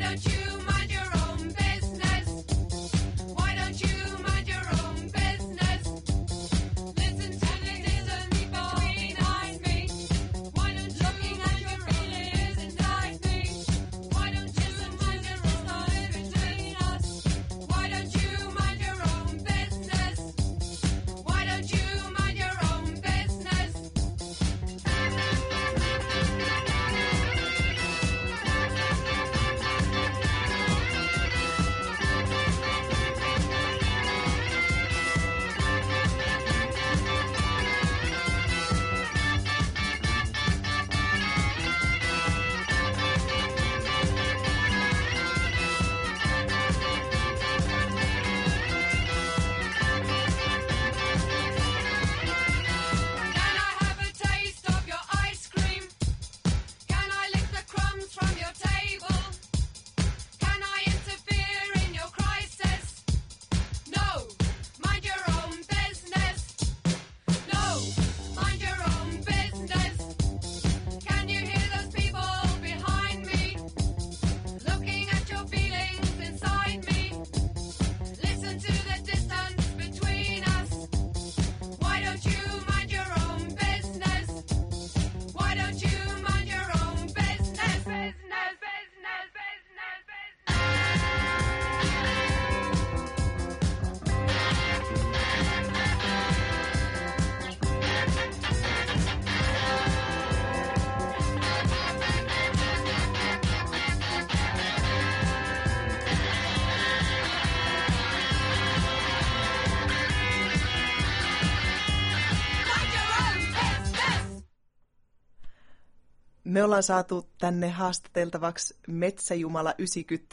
Me ollaan saatu tänne haastateltavaksi Metsäjumala 90.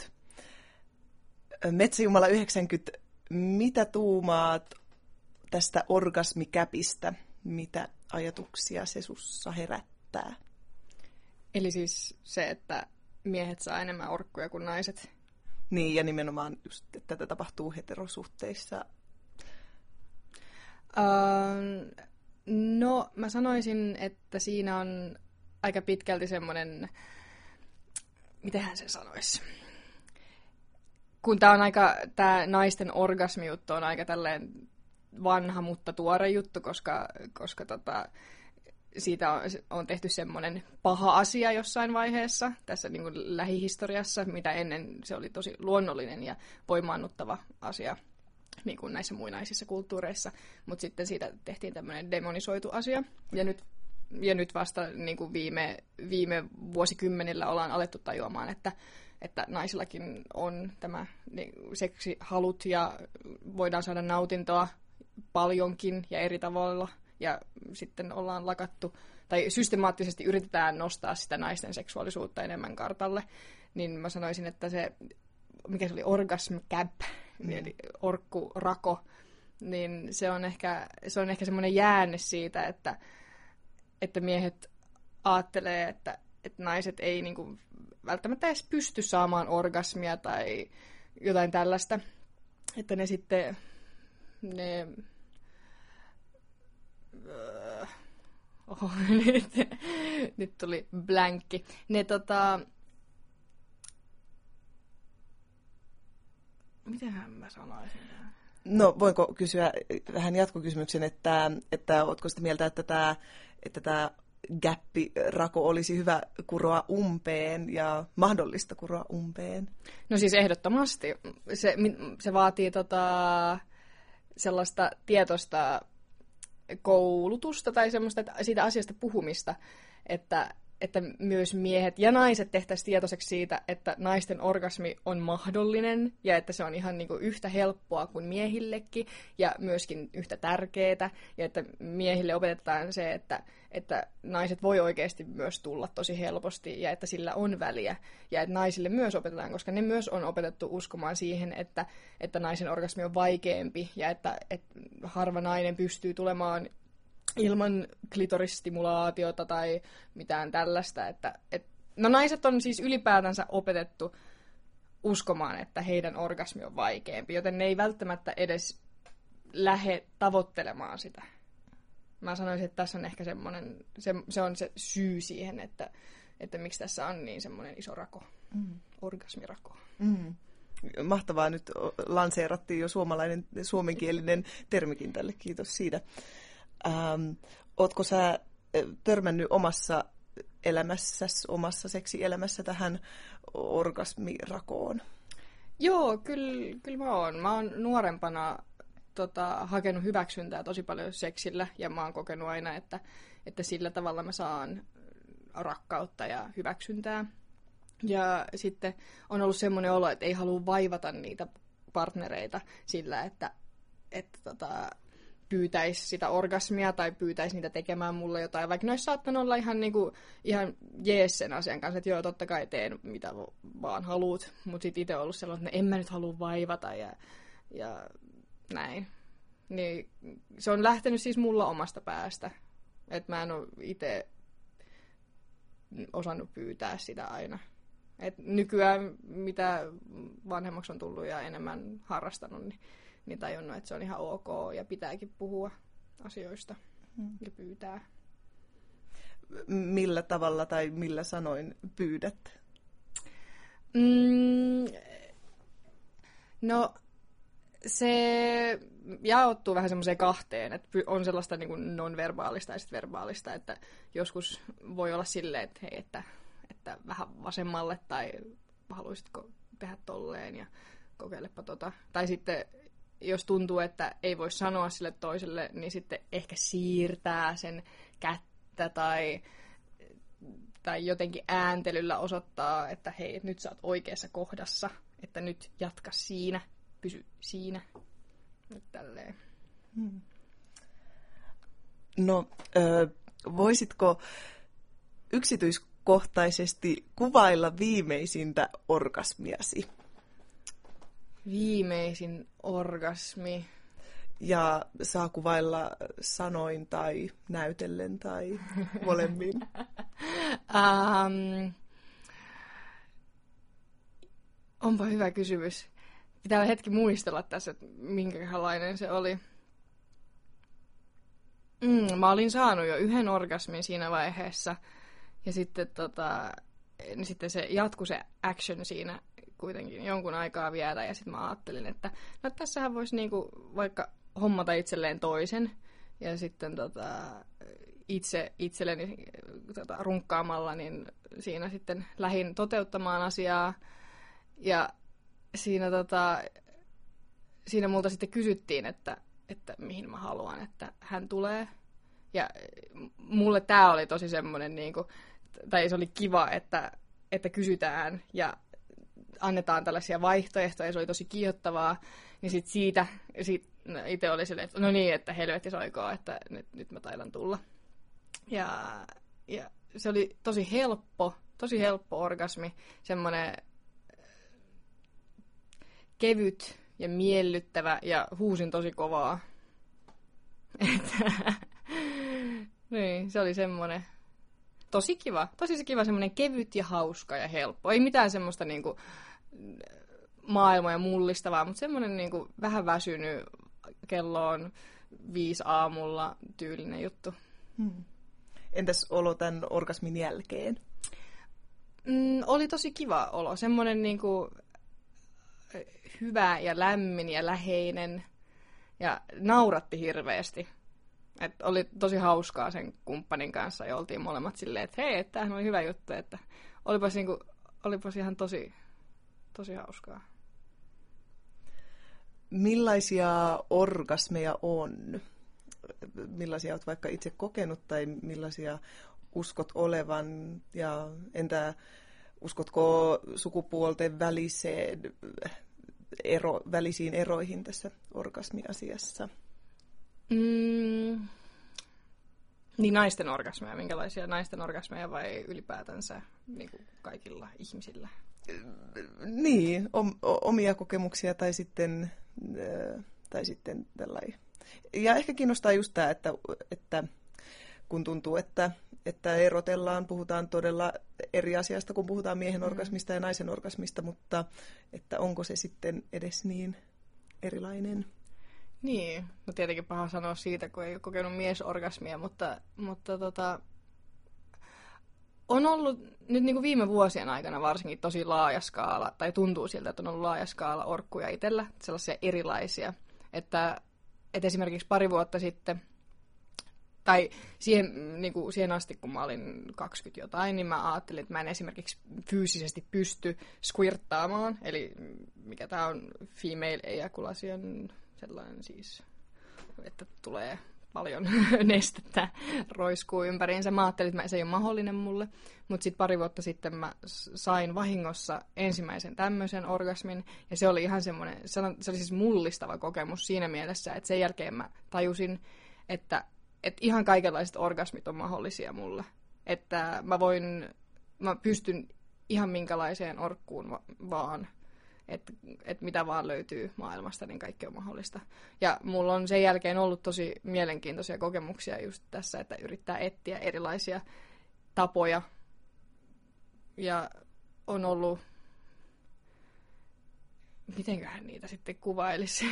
Metsäjumala 90, mitä tuumaat tästä orgasmikäpistä? Mitä ajatuksia se sussa herättää? Eli siis se, että miehet saa enemmän orkkuja kuin naiset. Niin, ja nimenomaan just, että tätä tapahtuu heterosuhteissa. No, mä sanoisin, että siinä on aika pitkälti semmoinen, mitähän se sanoisi? Kun tää naisten orgasmijuttu on aika tälleen vanha, mutta tuore juttu, koska siitä on tehty semmoinen paha asia jossain vaiheessa tässä niin kuin lähihistoriassa, mitä ennen se oli tosi luonnollinen ja voimaannuttava asia niin kuin näissä muinaisissa kulttuureissa, mutta sitten siitä tehtiin tämmöinen demonisoitu asia. Ja nyt vasta niin kuin viime vuosikymmenillä ollaan alettu tajuamaan, että naisillakin on tämä seksihalut ja voidaan saada nautintoa paljonkin ja eri tavoilla. Ja sitten ollaan lakattu, tai systemaattisesti yritetään nostaa sitä naisten seksuaalisuutta enemmän kartalle. Niin mä sanoisin, että se, mikä se oli, orgasm cap, eli orkkurako, niin se on ehkä semmoinen jäänne siitä, että miehet ajattelee, että naiset ei niinku välttämättä edes pysty saamaan orgasmia tai jotain tällaista. Että ne sitten, nyt tuli blankki. Mitähän mä sanoisin? No, voinko kysyä vähän jatkokysymyksen, että ootko sitä mieltä, että tämä gäppirako olisi hyvä kuroa umpeen ja mahdollista kuroa umpeen? No siis ehdottomasti. Se vaatii sellaista tietoista koulutusta tai semmoista siitä asiasta puhumista, että myös miehet ja naiset tehtäisiin tietoiseksi siitä, että naisten orgasmi on mahdollinen ja että se on ihan niin kuin yhtä helppoa kuin miehillekin ja myöskin yhtä tärkeää ja että miehille opetetaan se, että naiset voi oikeasti myös tulla tosi helposti ja että sillä on väliä ja että naisille myös opetetaan, koska ne myös on opetettu uskomaan siihen, että naisen orgasmi on vaikeampi ja että harva nainen pystyy tulemaan ilman klitorisstimulaatiota tai mitään tällaista. No naiset on siis ylipäätänsä opetettu uskomaan, että heidän orgasmi on vaikeampi, joten ne ei välttämättä edes lähde tavoittelemaan sitä. Mä sanoisin, että tässä on ehkä semmoinen, se on se syy siihen, että miksi tässä on niin semmoinen iso rako. Orgasmirako. Mahtavaa, nyt lanseerattiin jo suomenkielinen termikin tälle, kiitos siitä. Ootko sä törmännyt omassa elämässäsi, omassa seksielämässä tähän orgasmirakoon? Joo, kyllä mä oon. Mä oon nuorempana hakenut hyväksyntää tosi paljon seksillä, ja mä oon kokenut aina, että sillä tavalla mä saan rakkautta ja hyväksyntää. Ja sitten on ollut semmoinen olo, että ei halua vaivata niitä partnereita sillä, että pyytäisi sitä orgasmia tai pyytäisi niitä tekemään mulle jotain. Vaikka ne olisi saattanut olla ihan jees sen asian kanssa, että joo, totta kai teen mitä vaan haluut. Mutta sitten itse on ollut sellainen, että en mä nyt halua vaivata ja näin. Niin se on lähtenyt siis mulla omasta päästä. Että mä en ole itse osannut pyytää sitä aina. Et nykyään, mitä vanhemmaksi on tullut ja enemmän harrastanut, niin tajunnut, että se on ihan ok ja pitääkin puhua asioista ja pyytää. Millä tavalla tai millä sanoin pyydät? No, se jaottuu vähän semmoiseen kahteen, että on sellaista niin kuin non-verbaalista ja sitten verbaalista, että joskus voi olla silleen, että hei, että vähän vasemmalle tai haluaisitko tehdä tolleen ja kokeilepa tota. Tai sitten jos tuntuu, että ei voi sanoa sille toiselle, niin sitten ehkä siirtää sen kättä tai jotenkin ääntelyllä osoittaa, että hei, nyt sä oot oikeassa kohdassa, että nyt jatka siinä, pysy siinä. Nyt tälleen. No, voisitko yksityiskohtaisesti kuvailla viimeisintä orgasmiasi? Viimeisin orgasmi. Ja saa kuvailla sanoin tai näytellen tai molemmin. Onpa hyvä kysymys. Pitää hetki muistella tässä, että minkälainen se oli. Mä olin saanut jo yhden orgasmin siinä vaiheessa. Ja sitten, niin sitten se jatkui se action siinä kuitenkin jonkun aikaa vielä. Ja sitten mä ajattelin, että no tässähän voisi niinku vaikka hommata itselleen toisen. Ja sitten itselleni runkkaamalla, niin siinä sitten lähdin toteuttamaan asiaa. Ja siinä multa sitten kysyttiin, että mihin mä haluan, että hän tulee. Ja mulle tää oli tosi semmoinen, niinku, tai se oli kiva, että kysytään ja annetaan tällaisia vaihtoehtoja, se oli tosi kiihottavaa. Niin sit siitä itse oli silleen, että no niin, että helvetti soikoo, että nyt mä taidan tulla. Ja se oli tosi helppo orgasmi, semmoinen kevyt ja miellyttävä ja huusin tosi kovaa. Niin, se oli semmoinen tosi kiva semmoinen kevyt ja hauska ja helppo. Ei mitään semmoista niinku maailmoja mullistavaa, mutta semmoinen niinku vähän väsynyt, kello on 5 aamulla tyylinen juttu. Entäs olo tämän orgasmin jälkeen? Oli tosi kiva olo, semmoinen niinku hyvä ja lämmin ja läheinen ja nauratti hirveästi. Et oli tosi hauskaa sen kumppanin kanssa ja oltiin molemmat silleen, että hei, tämähän oli hyvä juttu, että olipas ihan tosi hauskaa. Millaisia orgasmeja on? Millaisia olet vaikka itse kokenut tai millaisia uskot olevan? Ja entä uskotko sukupuolten välisiin eroihin tässä orgasmiasiassa? Niin naisten orgasmeja, minkälaisia naisten orgasmeja vai ylipäätänsä niin kuin kaikilla ihmisillä? Niin, omia kokemuksia tai sitten tällainen. Ja ehkä kiinnostaa just tämä, että kun tuntuu, että erotellaan, puhutaan todella eri asiasta, kun puhutaan miehen orgasmista ja naisen orgasmista, mutta että onko se sitten edes niin erilainen? Niin, no tietenkin paha sanoa siitä, kun ei ole kokenut miesorgasmia, mutta On ollut nyt niin kuin viime vuosien aikana varsinkin tosi laaja skaala, tai tuntuu siltä, että on ollut laaja skaala orkkuja itsellä, sellaisia erilaisia. Että esimerkiksi pari vuotta sitten, tai siihen asti, kun mä olin 20 jotain, niin mä ajattelin, että mä en esimerkiksi fyysisesti pysty squirttaamaan, eli mikä tää on female ejaculation, sellainen siis, että tulee paljon nestettä roiskuu ympäriinsä. Mä ajattelin, että se ei ole mahdollinen mulle, mutta sitten pari vuotta sitten mä sain vahingossa ensimmäisen tämmöisen orgasmin, ja se oli ihan semmoinen, se oli siis mullistava kokemus siinä mielessä, että sen jälkeen mä tajusin, että ihan kaikenlaiset orgasmit on mahdollisia mulle. Että mä pystyn ihan minkälaiseen orkkuun vaan, että mitä vaan löytyy maailmasta, niin kaikki on mahdollista. Ja mulla on sen jälkeen ollut tosi mielenkiintoisia kokemuksia just tässä, että yrittää etsiä erilaisia tapoja. Ja on ollut, mitenköhän niitä sitten kuvailisi,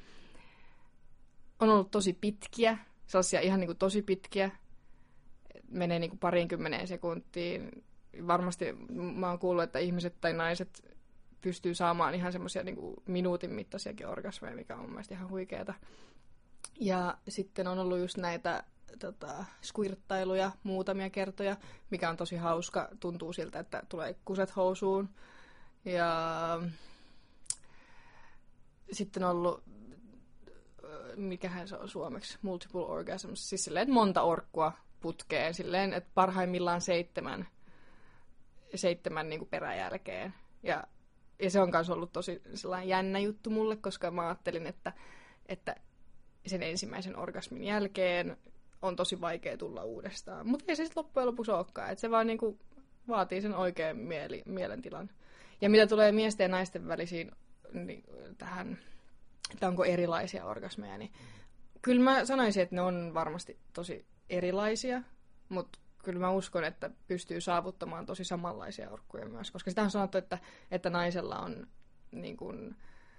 on ollut tosi pitkiä, sellaisia ihan niin kuin tosi pitkiä, menee niin kuin 20 sekuntiin. Varmasti mä oon kuullut, että ihmiset tai naiset pystyy saamaan ihan semmoisia niin kuin minuutin mittaisiakin orgasmeja, mikä on mun mielestä ihan huikeeta. Ja sitten on ollut just näitä squirttailuja muutamia kertoja, mikä on tosi hauska. Tuntuu siltä, että tulee kuset housuun. Ja sitten on ollut, mikähän se on suomeksi, multiple orgasms, siis silleen, että monta orkkua putkeen, silleen, että parhaimmillaan 7 niin kuin peräjälkeen. Ja se on myös ollut tosi sellainen jännä juttu mulle, koska mä ajattelin, että sen ensimmäisen orgasmin jälkeen on tosi vaikea tulla uudestaan. Mutta ei se sitten loppujen lopuksi olekaan. Että se vaan niinku vaatii sen oikean mielentilan. Ja mitä tulee miesten ja naisten välisiin niin tähän, että onko erilaisia orgasmeja, niin kyllä mä sanoisin, että ne on varmasti tosi erilaisia, mutta kyllä mä uskon, että pystyy saavuttamaan tosi samanlaisia orkkuja myös, koska sitä on sanottu, että naisella on niin kuin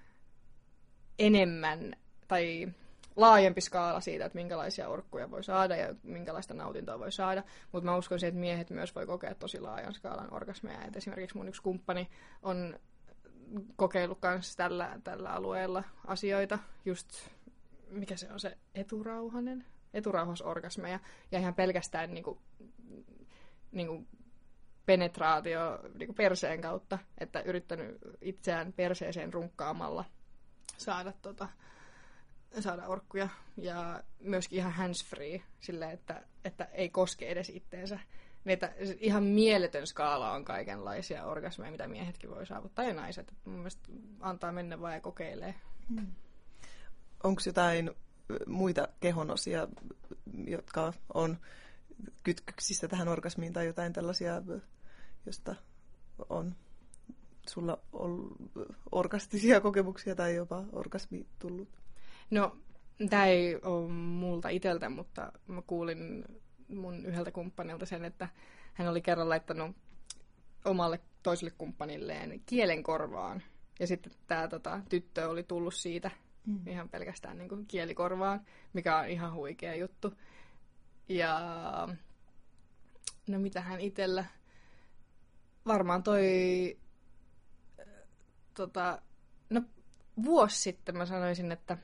enemmän tai laajempi skaala siitä, että minkälaisia orkkuja voi saada ja minkälaista nautintoa voi saada, mutta mä uskon että miehet myös voi kokea tosi laajan skaalan orgasmeja. Et esimerkiksi mun yksi kumppani on kokeillut myös tällä alueella asioita, just mikä se on se eturauhasorgasmeja, ja ihan pelkästään niinku penetraatio niinku perseen kautta, että yrittänyt itseään perseeseen runkkaamalla saada orkkuja, ja myöskin ihan hands-free, silleen, että ei koske edes itteensä. Niitä ihan mieletön skaala on kaikenlaisia orgasmeja, mitä miehetkin voi saavuttaa, ja naiset. Mun mielestä antaa mennä vaan ja kokeilee. Onko jotain muita kehonosia, jotka on kytköksissä tähän orgasmiin, tai jotain tällaisia, josta on sulla ollut orgastisia kokemuksia tai jopa orgasmi tullut? No, tämä ei ole multa itseltä, mutta mä kuulin mun yhdeltä kumppanilta sen, että hän oli kerran laittanut omalle toiselle kumppanilleen kielen korvaan. Ja sitten tämä tyttö oli tullut siitä ihan pelkästään niin kuin kielikorvaan, mikä on ihan huikea juttu. Ja no mitähän itsellä, varmaan no vuosi sitten mä sanoisin, että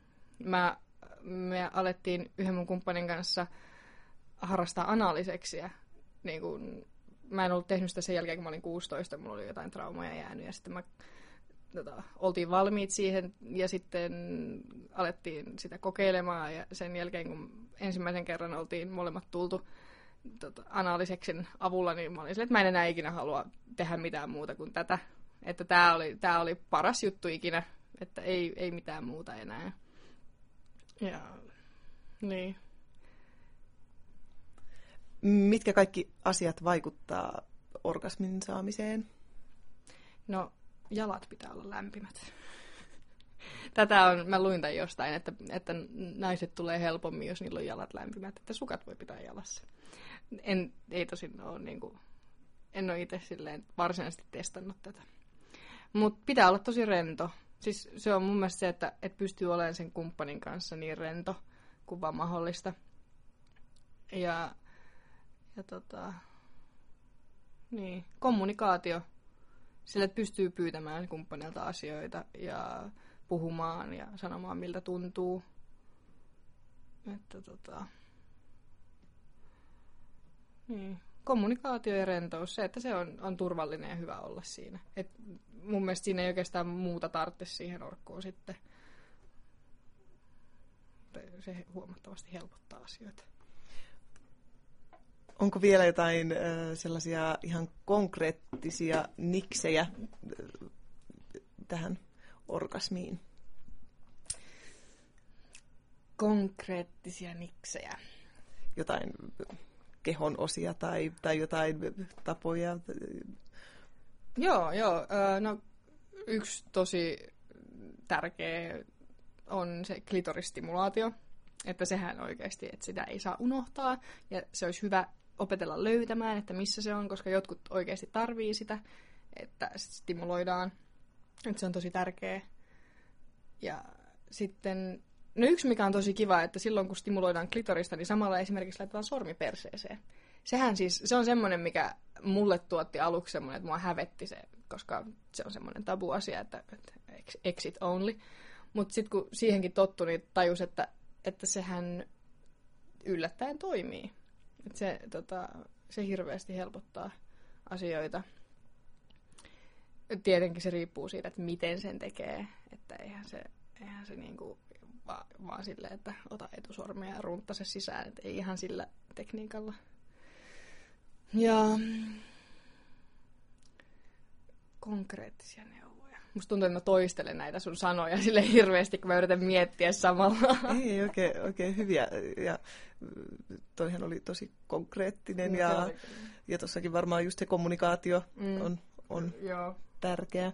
me alettiin yhden mun kumppanin kanssa harrastaa analiseksiä. Niin kun, mä en ollut tehnyt sitä sen jälkeen, kun mä olin 16, mulla oli jotain traumoja jäänyt, ja sitten oltiin valmiit siihen, ja sitten alettiin sitä kokeilemaan, ja sen jälkeen, kun ensimmäisen kerran oltiin molemmat tultu analiseksin avulla, niin mä olin silleen, että mä en enää ikinä halua tehdä mitään muuta kuin tätä. Että tää oli paras juttu ikinä, että ei mitään muuta enää. Ja niin. Mitkä kaikki asiat vaikuttaa orgasmin saamiseen? No, jalat pitää olla lämpimät. Mä luin tämän jostain, että naiset tulee helpommin, jos niillä on jalat lämpimät, että sukat voi pitää jalassa. Ei tosin ole en ole itse silleen varsinaisesti testannut tätä. Mutta pitää olla tosi rento. Siis se on mun mielestä se, että pystyy olemaan sen kumppanin kanssa niin rento kuin vaan mahdollista. Ja Niin, kommunikaatio. Sillä pystyy pyytämään kumppanilta asioita ja puhumaan ja sanomaan, miltä tuntuu. Että niin. Kommunikaatio ja rentous, se, että se on turvallinen ja hyvä olla siinä. Et mun mielestä siinä ei oikeastaan muuta tarvitse siihen orkkuun sitten. Se huomattavasti helpottaa asioita. Onko vielä jotain sellaisia ihan konkreettisia niksejä tähän orgasmiin? Konkreettisia niksejä. Jotain kehon osia tai jotain tapoja? Joo. No, yksi tosi tärkeä on se klitorisstimulaatio. Että sehän oikeasti, että sitä ei saa unohtaa. Ja se olisi hyvä opetella löytämään, että missä se on, koska jotkut oikeasti tarvii sitä, että stimuloidaan. Että se on tosi tärkeä. Ja sitten, no yksi mikä on tosi kiva, että silloin kun stimuloidaan klitorista, niin samalla esimerkiksi laitetaan sormi perseeseen. Sehän siis, se on semmoinen, mikä mulle tuotti aluksi semmoinen, että mua hävetti se, koska se on semmoinen tabu-asia, että exit only. Mutta sitten kun siihenkin tottui, niin tajus, että sehän yllättäen toimii. Että se hirveästi helpottaa asioita. Tietenkin se riippuu siitä, että miten sen tekee. Että eihän se niinku vaan silleen, että ota etusormia ja runtta se sisään. Että ei ihan sillä tekniikalla. Ja konkreettisia neuvoja. Musta tuntuu, että mä toistelen näitä sun sanoja sille hirveästi, kun mä yritän miettiä samalla. Ei, oikein hyviä. Ja toihan oli tosi konkreettinen. Ja tossakin varmaan just se kommunikaatio on tärkeä.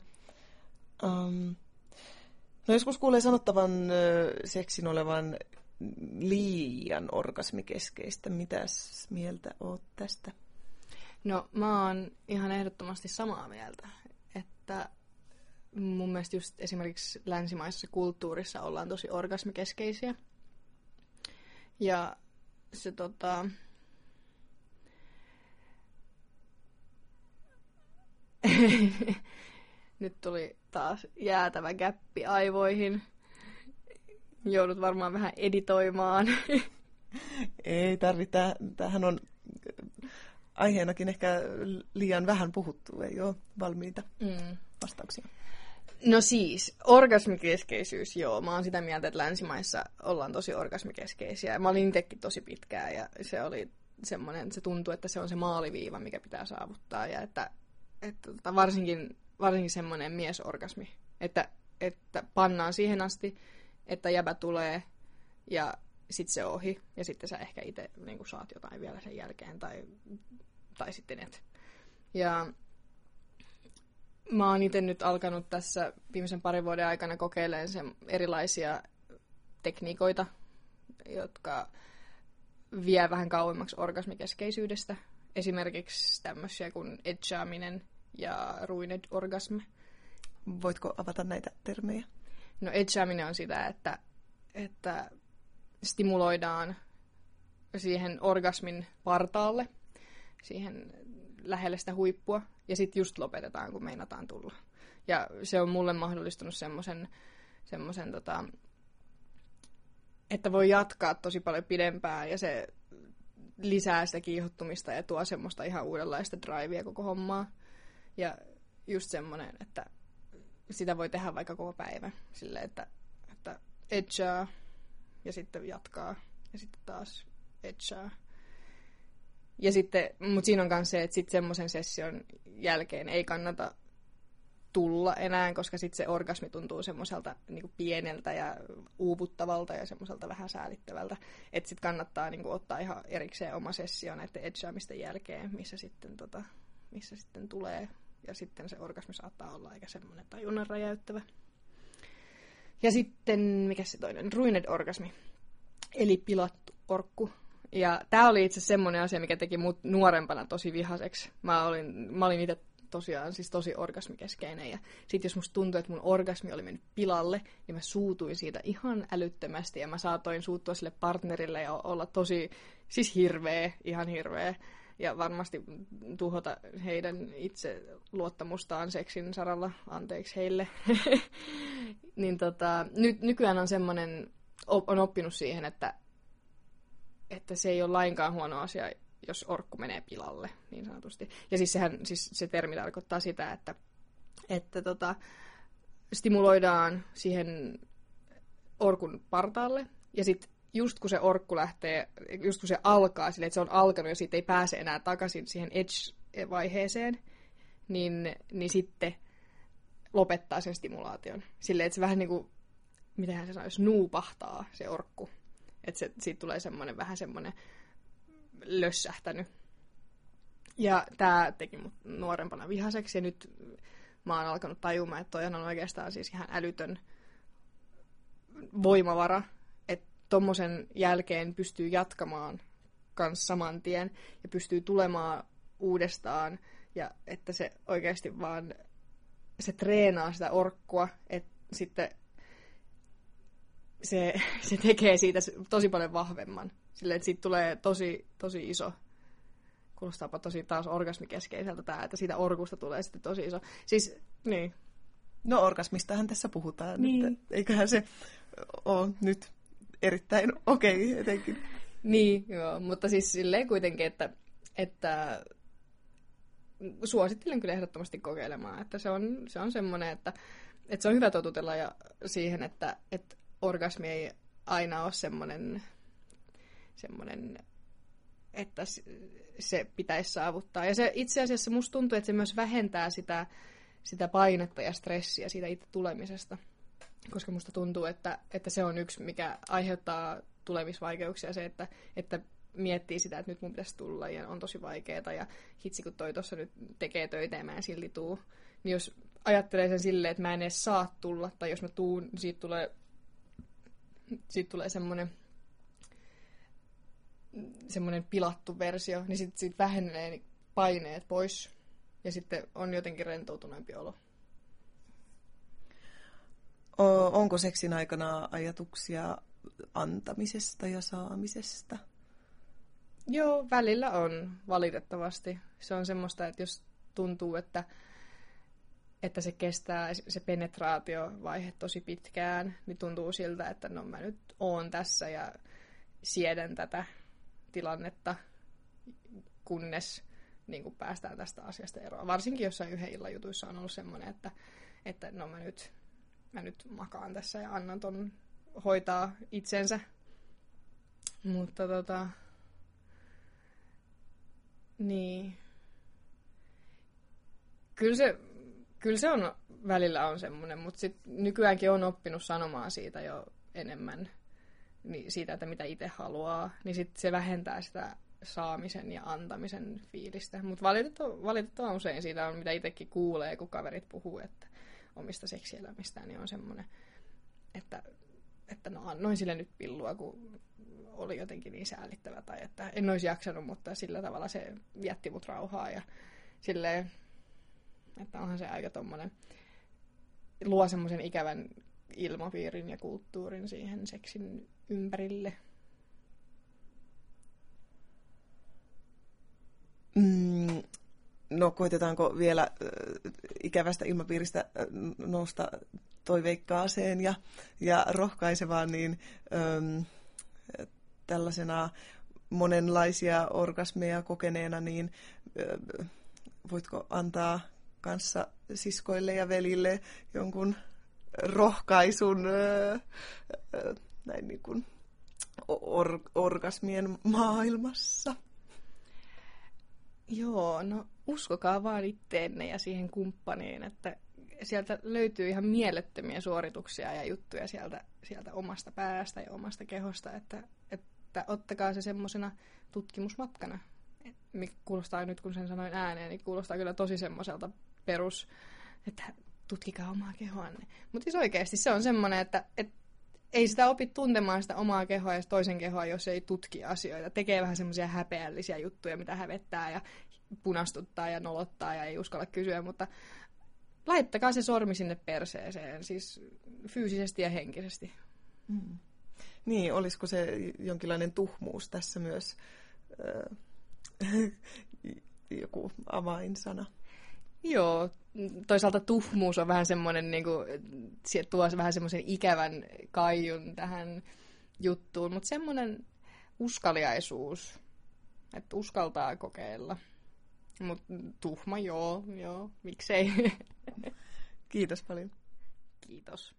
No joskus kuulee sanottavan seksin olevan liian orgasmikeskeistä. Mitäs mieltä oot tästä? No mä oon ihan ehdottomasti samaa mieltä, että mun mielestä just esimerkiksi länsimaisessa kulttuurissa ollaan tosi orgasmikeskeisiä. Ja se nyt tuli taas jäätävä gäppi aivoihin. Joudut varmaan vähän editoimaan. Ei tarvitse. Tämähän on aiheenakin ehkä liian vähän puhuttu. Ei ole valmiita vastauksia. No siis, orgasmikeskeisyys, joo. Mä oon sitä mieltä, että länsimaissa ollaan tosi orgasmikeskeisiä. Mä olin itsekin tosi pitkään ja se oli semmoinen, se tuntui, että se on se maaliviiva, mikä pitää saavuttaa. Ja että varsinkin semmoinen miesorgasmi, että pannaan siihen asti, että jäbä tulee ja sitten se ohi. Ja sitten sä ehkä itse niin saat jotain vielä sen jälkeen tai sitten et. Ja mä oon itse nyt alkanut tässä viimeisen parin vuoden aikana kokeilemaan erilaisia tekniikoita, jotka vie vähän kauemmaksi orgasmikeskeisyydestä. Esimerkiksi tämmöisiä kuin edgeaminen ja ruined orgasm. Voitko avata näitä termejä? No edgeaminen on sitä, että stimuloidaan siihen orgasmin partaalle, siihen lähelle sitä huippua, ja sitten just lopetetaan, kun meinataan tulla. Ja se on mulle mahdollistunut semmoisen että voi jatkaa tosi paljon pidempään, ja se lisää sitä kiihottumista ja tuo semmoista ihan uudenlaista drivea koko hommaa. Ja just semmoinen, että sitä voi tehdä vaikka koko päivä. Silleen, että edgaa ja sitten jatkaa ja sitten taas edgaa. Ja sitten, mutta siinä on myös se, että sitten semmoisen session jälkeen ei kannata tulla enää, koska sitten se orgasmi tuntuu semmoiselta niinku pieneltä ja uuvuttavalta ja semmoiselta vähän säälittävältä. Että sitten kannattaa niinku ottaa ihan erikseen oma sessio näiden edgeamisten jälkeen, missä sitten tulee. Ja sitten se orgasmi saattaa olla aika semmoinen tajunnan räjäyttävä. Ja sitten, mikä se toinen? Ruined orgasmi. Eli pilattu orkku. Ja tää oli itse semmoinen asia, mikä teki mut nuorempana tosi vihaseksi. Mä olin itse tosiaan siis tosi orgasmikeskeinen. Ja sit jos musta tuntui, että mun orgasmi oli mennyt pilalle, niin mä suutuin siitä ihan älyttömästi. Ja mä saatoin suuttua sille partnerille ja olla tosi, siis ihan hirveä. ja varmasti tuhota heidän itse luottamustaan seksin saralla, anteeksi heille. Niin nykyään on semmoinen, on oppinut siihen, että se ei ole lainkaan huono asia, jos orkku menee pilalle, niin sanotusti. Ja siis se termi tarkoittaa sitä, että stimuloidaan siihen orkun partaalle, ja sitten just kun se orkku lähtee, just kun se alkaa, silleen, että se on alkanut ja siitä ei pääse enää takaisin siihen edge-vaiheeseen, niin sitten lopettaa sen stimulaation. Silleen, että se vähän niin kuin, mitähän se sanoisi, nuupahtaa se orkku. Että siitä tulee vähän semmoinen lössähtänyt. Ja tämä teki mut nuorempana vihaseksi, ja nyt mä oon alkanut tajumaan, että toi on oikeastaan siis ihan älytön voimavara, että tommosen jälkeen pystyy jatkamaan kans saman tien, ja pystyy tulemaan uudestaan, ja että se oikeasti vaan, se treenaa sitä orkkua, että sitten se tekee siitä tosi paljon vahvemman. Silleen, että siitä tulee tosi iso. Kuulostaapa tosi taas orgasmikeskeiseltä tämä, että siitä orkusta tulee sitten tosi iso. Siis, niin. No orgasmistahan tässä puhutaan, niin. Että eiköhän se ole nyt erittäin okei etenkin. Niin, joo, mutta siis silleen kuitenkin, että suosittelen kyllä ehdottomasti kokeilemaan, että se on semmoinen, että se on hyvä totutella ja siihen, että orgasmi ei aina ole semmoinen, että se pitäisi saavuttaa. Ja se itse asiassa musta tuntuu, että se myös vähentää sitä painetta ja stressiä siitä itse tulemisesta. Koska musta tuntuu, että se on yksi, mikä aiheuttaa tulemisvaikeuksia, se, että miettii sitä, että nyt mun pitäisi tulla ja on tosi vaikeaa ja hitsi kun toi tuossa nyt tekee töitä ja mä en silti tuu. Niin jos ajattelee sen silleen, että mä en edes saa tulla tai jos mä tuun, niin siitä tulee semmoinen pilattu versio, niin sitten vähenee paineet pois ja sitten on jotenkin rentoutuneempi olo. Onko seksin aikana ajatuksia antamisesta ja saamisesta? Joo, välillä on, valitettavasti. Se on semmoista, että jos tuntuu, että se kestää se penetraatiovaihe tosi pitkään, niin tuntuu siltä, että no mä nyt oon tässä ja siedän tätä tilannetta, kunnes niin kuin päästään tästä asiasta eroon. Varsinkin jossain yhden illan jutuissa on ollut semmoinen, että no mä nyt makaan tässä ja annan ton hoitaa itsensä. Mutta niin. Kyllä se on välillä on semmoinen, mutta sit nykyäänkin on oppinut sanomaan siitä jo enemmän, niin siitä, että mitä itse haluaa, niin sit se vähentää sitä saamisen ja antamisen fiilistä. Mutta valitettavan usein siitä on, mitä itsekin kuulee, kun kaverit puhuu, että omista seksielämistään, niin on semmoinen, että no annoin sille nyt pillua, kun oli jotenkin niin säällittävä, tai että en olisi jaksanut, mutta sillä tavalla se jätti mut rauhaa, ja silleen, että onhan se aika tommonen, luo semmoisen ikävän ilmapiirin ja kulttuurin siihen seksin ympärille. No koitetaanko vielä ikävästä ilmapiiristä nousta toiveikkaaseen ja rohkaisevaan, niin tällaisena monenlaisia orgasmeja kokeneena, niin voitko antaa kanssa siskoille ja velille jonkun rohkaisun näin niin kuin orgasmien maailmassa? Joo, no uskokaa vaan itteenne ja siihen kumppaniin, että sieltä löytyy ihan mielettömiä suorituksia ja juttuja sieltä omasta päästä ja omasta kehosta, että ottakaa se semmoisena tutkimusmatkana. Mikä kuulostaa nyt, kun sen sanoin ääneen, niin kuulostaa kyllä tosi semmoiselta perus, että tutkikaa omaa kehoanne. Mutta siis oikeasti se on semmoinen, että ei sitä opi tuntemaan sitä omaa kehoa ja toisen kehoa, jos ei tutki asioita. Tekee vähän semmoisia häpeällisiä juttuja, mitä hävettää ja punastuttaa ja nolottaa ja ei uskalla kysyä, mutta laittakaa se sormi sinne perseeseen, siis fyysisesti ja henkisesti. Mm. Niin, olisiko se jonkinlainen tuhmuus tässä myös joku avainsana? Joo, toisaalta tuhmuus on vähän semmoinen, niin kuin, se tuo vähän semmoisen ikävän kaijun tähän juttuun, mutta semmoinen uskaliaisuus, että uskaltaa kokeilla. Mutta tuhma, joo, miksei. Kiitos paljon. Kiitos.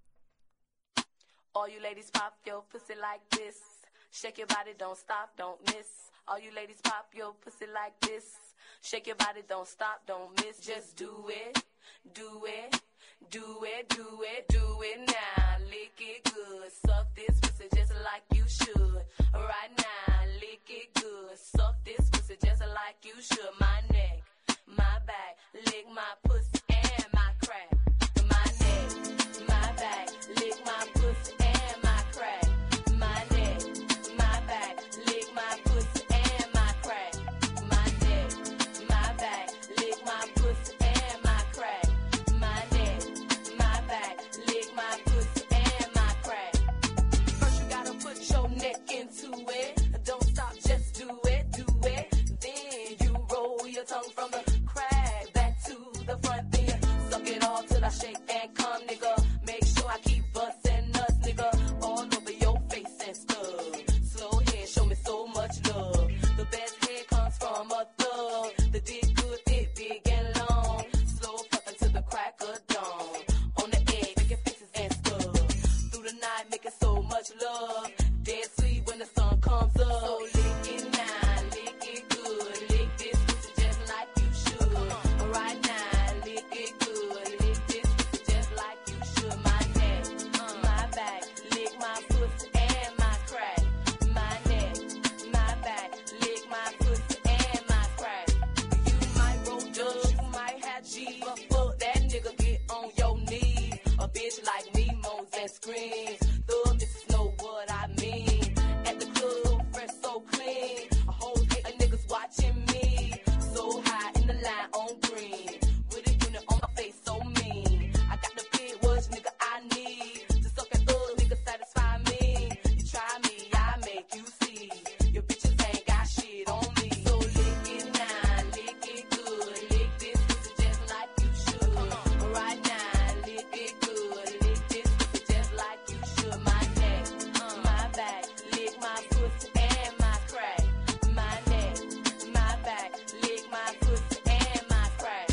All you ladies pop your pussy like this. Shake your body, don't stop, don't miss. All you ladies pop your pussy like this. Shake your body, don't stop, don't miss. Just do it, do it, do it, do it, do it now. Lick it good, suck this pussy just like you should. Right now, lick it good, suck this pussy just like you should. My neck, my back, lick my pussy and my crack. My neck, my back, lick my pussy and my crack. My neck, my back, lick my pussy and my crack. My neck, my back, lick my pussy and my crack. My neck, my back, lick my pussy and my crack. First you gotta put your neck into it. Don't stop, just do it, do it. Then you roll your tongue from the crack back to the front. Then you suck it all till I shake and come, nigga. Make sure I keep busting nuts, nigga, all over your face and stuff. Slow head, show me so much love. The best head comes from a thug. The dick good, thick, big and long. Slow fuck until the crack of dawn. On the edge, making faces and stuff. Through the night, making so much love. Dead sweet when the sun comes up. So lick it now, lick it good. Lick this pussy just like you should. Right now, lick it good. Lick this pussy just like you should. My neck, my back, lick my pussy and my crack. My neck, my back, lick my pussy and my crack. You might roll dubs, you might have G, but fuck that nigga, get on your knees. A bitch like me moans and screams. Thug missus know what I mean. At the club, so fresh, so clean. A whole hate of niggas watching me. So high in the line on green. With a unit on my face, so mean. I got the big words, nigga, I need. To suck at thug, nigga, satisfy me. You try me, I make you see. Your bitches ain't got shit on me. So lick it now, lick it good. Lick this pussy just like you should. Right now, lick it good. Lick this pussy just like you should. My neck, my back, lick my pussy and my crack. My neck, my back, lick my pussy and my crack.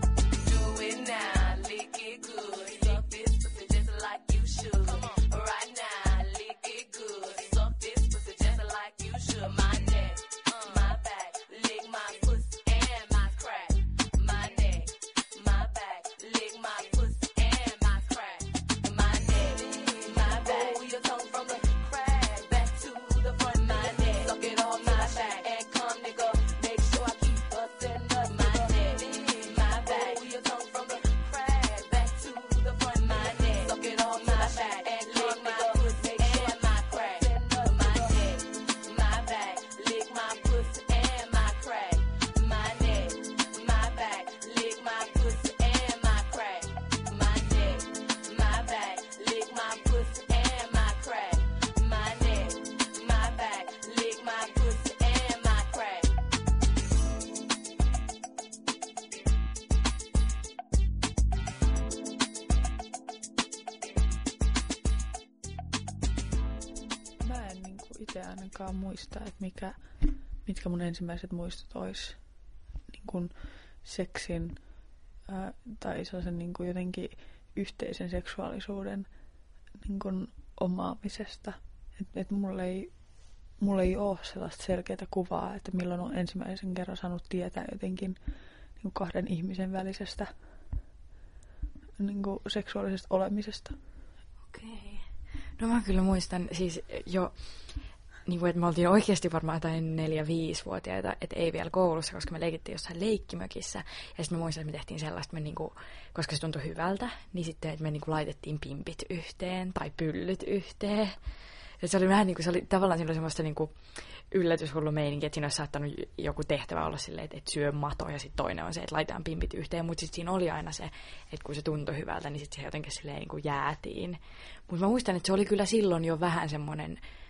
Do it now, lick it good. Suck this pussy just like you should. Right now, lick it good. Suck this pussy just like you should. My neck, my back, lick my pussy and my crack. My neck, my back, lick my pussy and my crack. My neck, my back, roll your tongue from the crack back to the front. My neck, suck it all my back and come, nigga. Make sure I keep busting nuts. My neck, my back, roll your tongue from the crack back to the front. My neck, suck it all my back and lick my pussy and my crack. My neck, my back, lick my pussy and my crack. My neck, my back, lick my pussy and my crack. My neck, my back, lick my pussy and my crack. My neck, my back, lick my pussy and my crack. Mä en niinku itse ainakaan muista, että mitkä mun ensimmäiset muistot ois niinku seksin tai sellaisen niinku jotenkin yhteisen seksuaalisuuden niinku omaamisesta. Et mulla ei ole sellaista selkeää kuvaa, että milloin on ensimmäisen kerran saanut tietää jotenkin niinku kahden ihmisen välisestä niinku seksuaalisesta olemisesta. Okei. No mä kyllä muistan siis jo, niin kuin, että me oltiin oikeasti varmaan jotain 4-5-vuotiaita, että ei vielä koulussa, koska me leikittiin jossain leikkimökissä. Ja sitten mä muistan, että me tehtiin sellaista, koska se tuntui hyvältä, niin sitten että me niin kuin laitettiin pimpit yhteen tai pyllyt yhteen. Ja se oli vähän niin kuin, se oli tavallaan silloin semmoista niin kuin yllätyshullu meininki, että siinä olisi saattanut joku tehtävä olla silleen, että syö mato, ja sitten toinen on se, että laitetaan pimpit yhteen. Mutta sitten siinä oli aina se, että kun se tuntui hyvältä, niin sitten se jotenkin silleen niin kuin jäätiin. Mutta mä muistan, että se oli kyllä silloin jo vähän semmoinen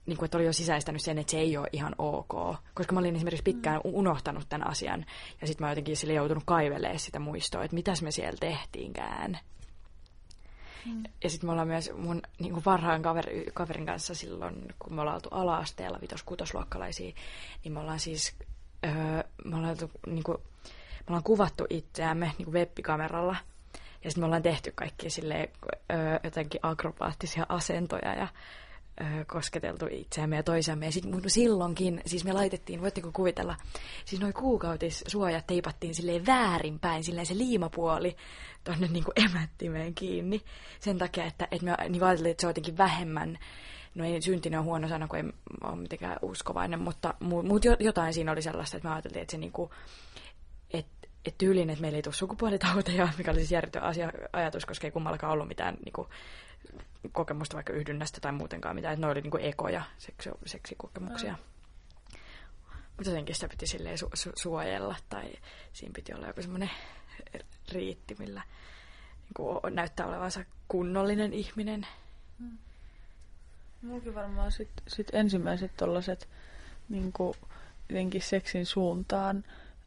niin kuin, että oli jo sisäistänyt sen, että se ei ole ihan ok. Koska mä olin esimerkiksi pitkään unohtanut tämän asian. Ja sitten mä oon jotenkin sille joutunut kaivelemaan sitä muistoa, että mitäs me siellä tehtiinkään. Ja sitten me ollaan myös mun niin kuin parhaan kaverin kanssa silloin, kun me ollaan oltu ala-asteella 5-6-luokkalaisia, niin me ollaan siis me ollaan kuvattu itseämme niin kuin web-kameralla. Ja sitten me ollaan tehty kaikki silleen, jotenkin akrobaattisia asentoja ja kosketeltu itseämme ja toisiamme. Ja sitten silloinkin, siis me laitettiin, voitteko kuvitella, siis noi kuukautissuojat teipattiin silleen väärinpäin, silleen se liimapuoli tonne niinku emättimeen kiinni. Sen takia, että me niin ajattelin, että se on jotenkin vähemmän, no ei syntinen on huono sana, kun ei ole mitenkään uskovainen, mutta jotain siinä oli sellaista, että me ajattelin, että se niinku, että tyyliin, että meillä ei tule sukupuolitauteja, mikä oli siis järjetön ajatus, koska ei kummallakaan ollut mitään niinku kokemusta vaikka yhdynnästä tai muutenkaan mitään, että ne oli niinku ekoja seksikokemuksia. Mutta jotenkin sitä piti silleen suojella, tai siinä piti olla joku semmoinen riitti, millä niinku näyttää olevansa kunnollinen ihminen. Mullakin varmaan sit ensimmäiset tollaset niinku jotenkin seksin suuntaan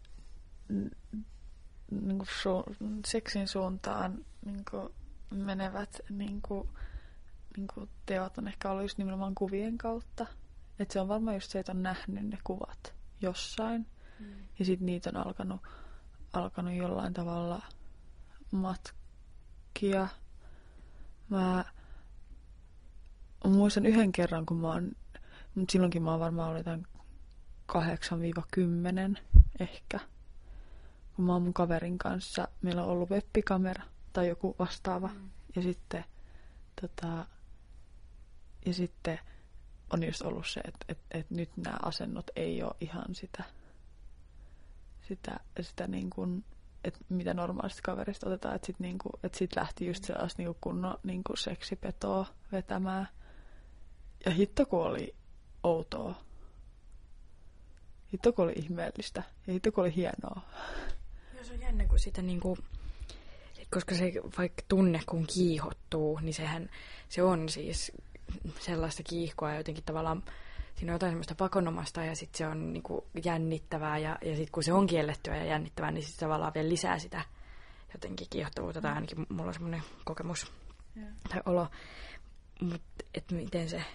niinku seksin suuntaan niinku menevät niinku teot on ehkä ollut just nimenomaan kuvien kautta. Että se on varmaan just se, että on nähnyt ne kuvat jossain. Ja sitten niitä on alkanut jollain tavalla matkia. Mä muistan yhden kerran, kun mutta silloinkin mä oon varmaan ollut jotain 8-10 ehkä. Kun mä oon mun kaverin kanssa, meillä on ollut web-kamera tai joku vastaava. Ja sitten sitten on just ollut se, että nyt nämä asennot ei ole ihan sitä niin kuin, että mitä normaalisti kaverista otetaan, että sitten niin sit lähti just sellaista niin kunnon niin kuin seksipetoa vetämään. Ja hitto kun oli outoa. Hitto kun oli ihmeellistä. Ja hitto kun oli hienoa. Joo, se on jännä, kun sitä niinku, koska se vaikka tunne kun kiihottuu, niin se on siis sellaista kiihkoa jotenkin tavallaan, siinä on jotain semmoista pakonomasta ja sitten se on niinku jännittävää ja sitten kun se on kiellettyä ja jännittävää, niin sitten tavallaan vielä lisää sitä jotenkin kiihottuvuutta tai ainakin mulla on semmoinen kokemus tai olo, mutta että miten se,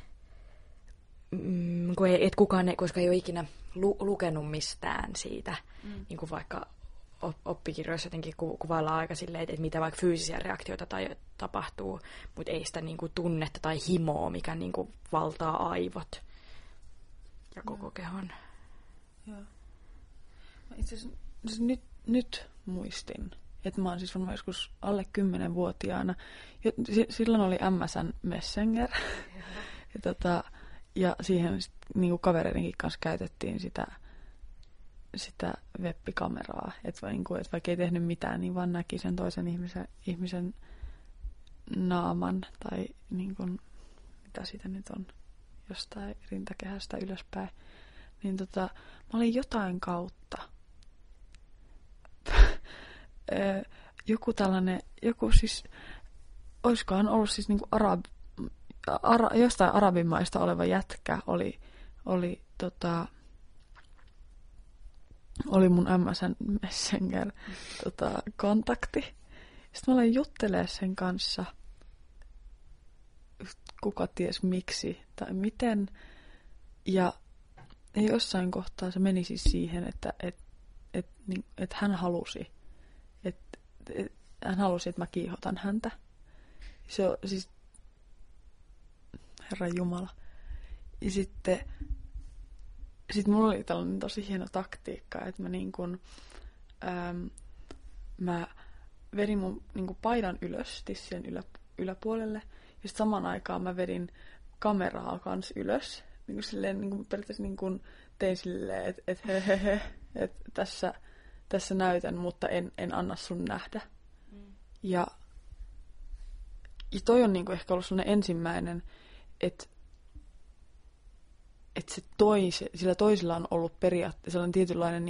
et kukaan koska ei ole ikinä lukenut mistään siitä, niin kuin vaikka oppikirjoissa jotenkin kuvaillaan aika silleen, että mitä vaikka fyysisiä reaktioita tapahtuu, mutta ei sitä niinku tunnetta tai himoa, mikä niinku valtaa aivot ja koko kehon. Joo. Itse asiassa nyt muistin, että mä oon siis varmaan joskus alle 10-vuotiaana. Silloin oli MSN Messenger. Ja siihen niinku kavereidenkin kanssa käytettiin sitä web-kameraa, että vaikka ei tehnyt mitään, niin vaan näki sen toisen ihmisen naaman tai niin kuin, mitä siitä nyt on, jostain rintakehästä ylöspäin. Niin mä olin jotain kautta. Joku siis, olisikohan ollut siis niinku jostain arabimaista oleva jätkä oli mun MSN Messenger kontakti. Sitten mä olin juttelemaan sen kanssa, kuka ties miksi tai miten. Ja jossain kohtaa se meni siis siihen, että hän halusi, että mä kiihotan häntä. Se on siis, Herran Jumala. Ja sitten mulla oli tällainen tosi hieno taktiikka, että mä mä vedin mun paidan ylös tissien yläpuolelle. Ja sitten samaan aikaan mä vedin kameraa kans ylös. Periaatteessa tein silleen, että että tässä näytän, mutta en anna sun nähdä. Ja toi on ehkä ollut sellainen ensimmäinen, että sillä toisilla on ollut periaatteessa sellainen tietynlainen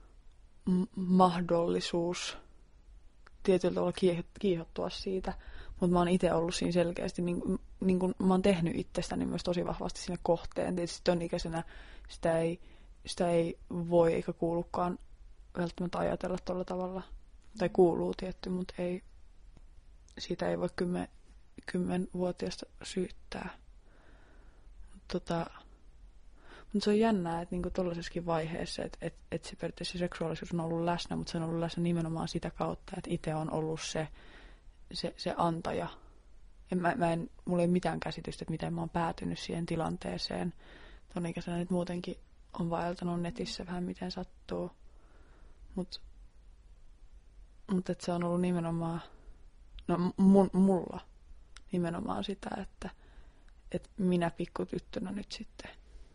mahdollisuus tietyllä tavalla kiihottua siitä. Mutta mä oon itse ollut siinä selkeästi, niin kuin mä oon tehnyt itsestäni myös tosi vahvasti sinne kohteen. Tietysti ton ikäisenä sitä ei voi eikä kuulukaan välttämättä ajatella tuolla tavalla. Tai kuuluu tietty, mutta siitä ei voi 10-vuotiaasta syyttää. Mutta se on jännää, että niinku tuollaisessakin vaiheessa, että se periaatteessa seksuaalisuus on ollut läsnä, mutta se on ollut läsnä nimenomaan sitä kautta, että itse on ollut se antaja. Mulla ei mitään käsitystä, että miten mä oon päätynyt siihen tilanteeseen. Ton ikäisenä nyt muutenkin on vaeltanut netissä vähän miten sattuu. Mutta se on ollut nimenomaan, mulla nimenomaan sitä, että minä pikkutyttönä nyt sitten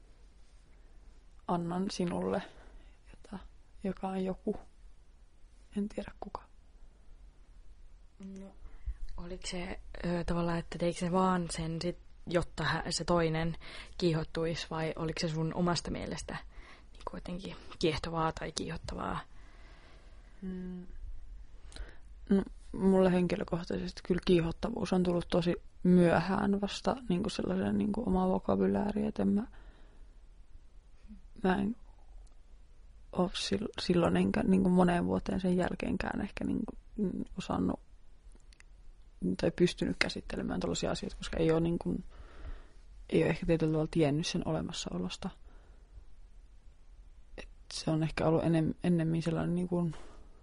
annan sinulle, joka on joku. En tiedä kuka. No, oliko se tavallaan, että teikö se vaan sen sit, jotta se toinen kiihottuisi, vai oliko se sun omasta mielestä niin kuitenkin kiehtovaa tai kiihottavaa? No, mulle henkilökohtaisesti kyllä kiihottavuus on tullut tosi myöhään vasta niin kuin sellaisen niin kuin omaa vokabulääriä, että mä en ole silloin enkä niin kuin moneen vuoteen sen jälkeenkään ehkä niin kuin osannut tai pystynyt käsittelemään tällaisia asioita, koska ei ole ehkä tietyllä tavalla tiennyt sen olemassaolosta. Et se on ehkä ollut ennemmin sellainen niin kuin,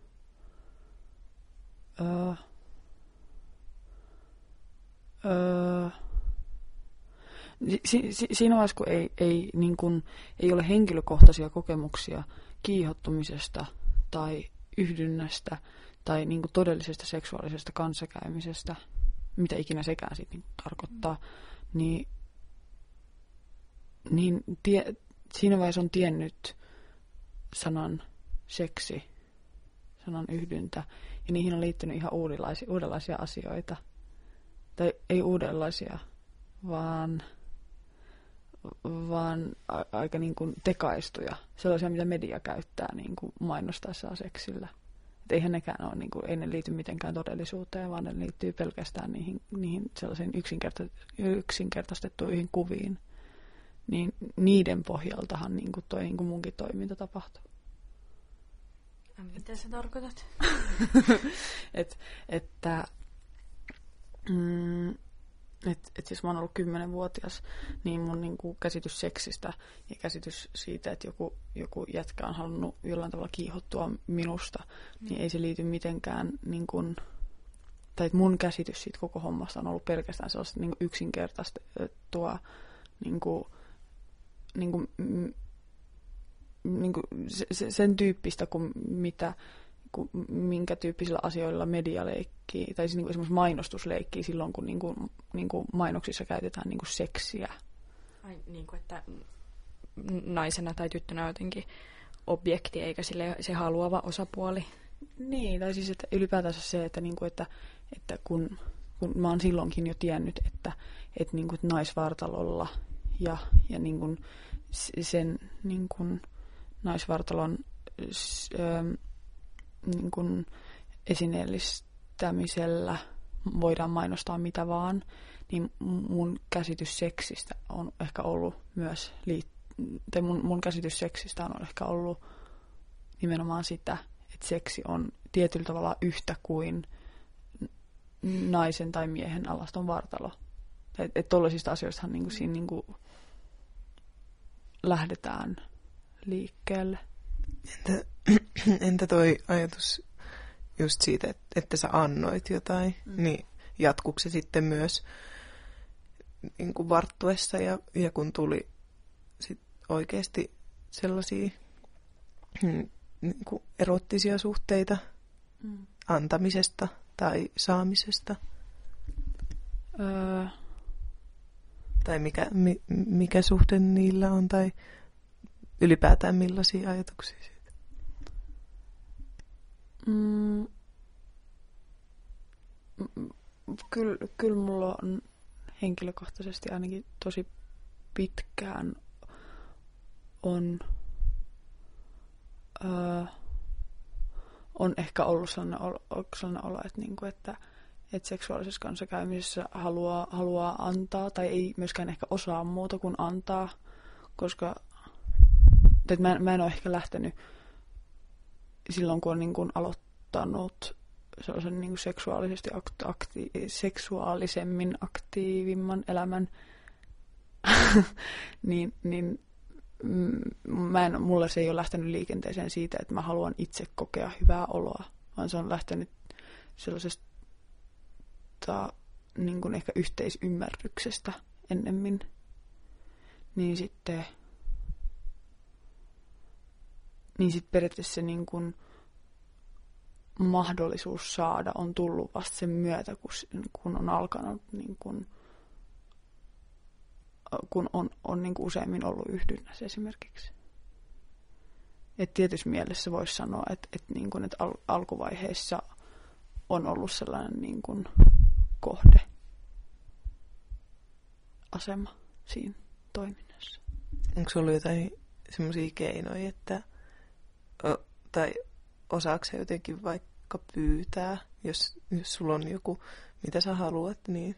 siinä vaiheessa, kun ei ole henkilökohtaisia kokemuksia kiihottumisesta tai yhdynnästä tai niin kuin todellisesta seksuaalisesta kanssakäymisestä, mitä ikinä sekään sitten tarkoittaa, niin siinä vaiheessa on tiennyt sanan seksi, sanan yhdyntä, ja niihin on liittynyt ihan uudenlaisia asioita. Tai ei uudenlaisia, vaan aika niin kuin tekaistuja, sellaisia, mitä media käyttää niin kuin mainostaessaan seksillä. Et eihän nekään ole, niin kuin, ei ne liity mitenkään todellisuuteen, vaan ne liittyy pelkästään niihin sellaisiin yksinkertaistettuihin kuviin. Niin niiden pohjaltahan niin kuin toi niin kuin munkin toiminta tapahtuu. Mitä sä tarkoitat? että siis mä oon ollut 10-vuotias, niin mun niinku käsitys seksistä ja käsitys siitä, että joku jätkä on halunnut jollain tavalla kiihottua minusta, niin ei se liity mitenkään, tai että mun käsitys siitä koko hommasta on ollut pelkästään sellaista niinku yksinkertaistettua, sen tyyppistä kuin minkä tyyppisillä asioilla media leikkii, tai siis niin esimerkiksi mainostus leikkii silloin, kun niin kuin mainoksissa käytetään niin kuin seksiä. Ai, niin kuin, että naisena tai tyttönä jotenkin objekti, eikä se haluava osapuoli. Niin, tai siis että ylipäätänsä se, että, niin kuin, että kun mä oon silloinkin jo tiennyt, että niin kuin, naisvartalolla ja niin kuin sen niin kuin naisvartalon niin kuin esineellistämisellä voidaan mainostaa mitä vaan, niin mun käsitys seksistä on ehkä ollut myös, tai mun käsitys seksistä on ehkä ollut nimenomaan sitä, että seksi on tietyllä tavalla yhtä kuin naisen tai miehen alaston vartalo. Että tollisista asioistahan niin kuin siinä niin kuin lähdetään liikkeelle. Entä toi ajatus just siitä, että sä annoit jotain, niin jatkuuko se sitten myös niin kuin varttuessa ja kun tuli sit oikeasti sellaisia niin kuin erottisia suhteita antamisesta tai saamisesta? Tai mikä suhde niillä on, tai ylipäätään millaisia ajatuksia siitä? Kyllä mulla on henkilökohtaisesti ainakin tosi pitkään on ehkä ollut sellainen olo, että että seksuaalisessa kanssakäymisessä haluaa antaa tai ei myöskään ehkä osaa muuta kuin antaa, koska mä en ole ehkä lähtenyt silloin, kun on niin kuin aloittanut sellaisen niin kuin seksuaalisesti seksuaalisemmin aktiivimman elämän, niin mulle se ei ole lähtenyt liikenteeseen siitä, että mä haluan itse kokea hyvää oloa, vaan se on lähtenyt sellaisesta niin kuin ehkä yhteisymmärryksestä ennemmin. Niin sitten periaatteessa se niin kuin mahdollisuus saada on tullut vasta sen myötä, kun on alkanut, niin kuin, kun on niin kuin useammin ollut yhdynnässä esimerkiksi. Et tietyssä mielessä voisi sanoa, että alkuvaiheessa on ollut sellainen niin kuin kohdeasema siinä toiminnassa. Onko ollut jotain semmoisia keinoja, tai osaako sä jotenkin vaikka pyytää, jos sulla on joku, mitä sä haluat, niin...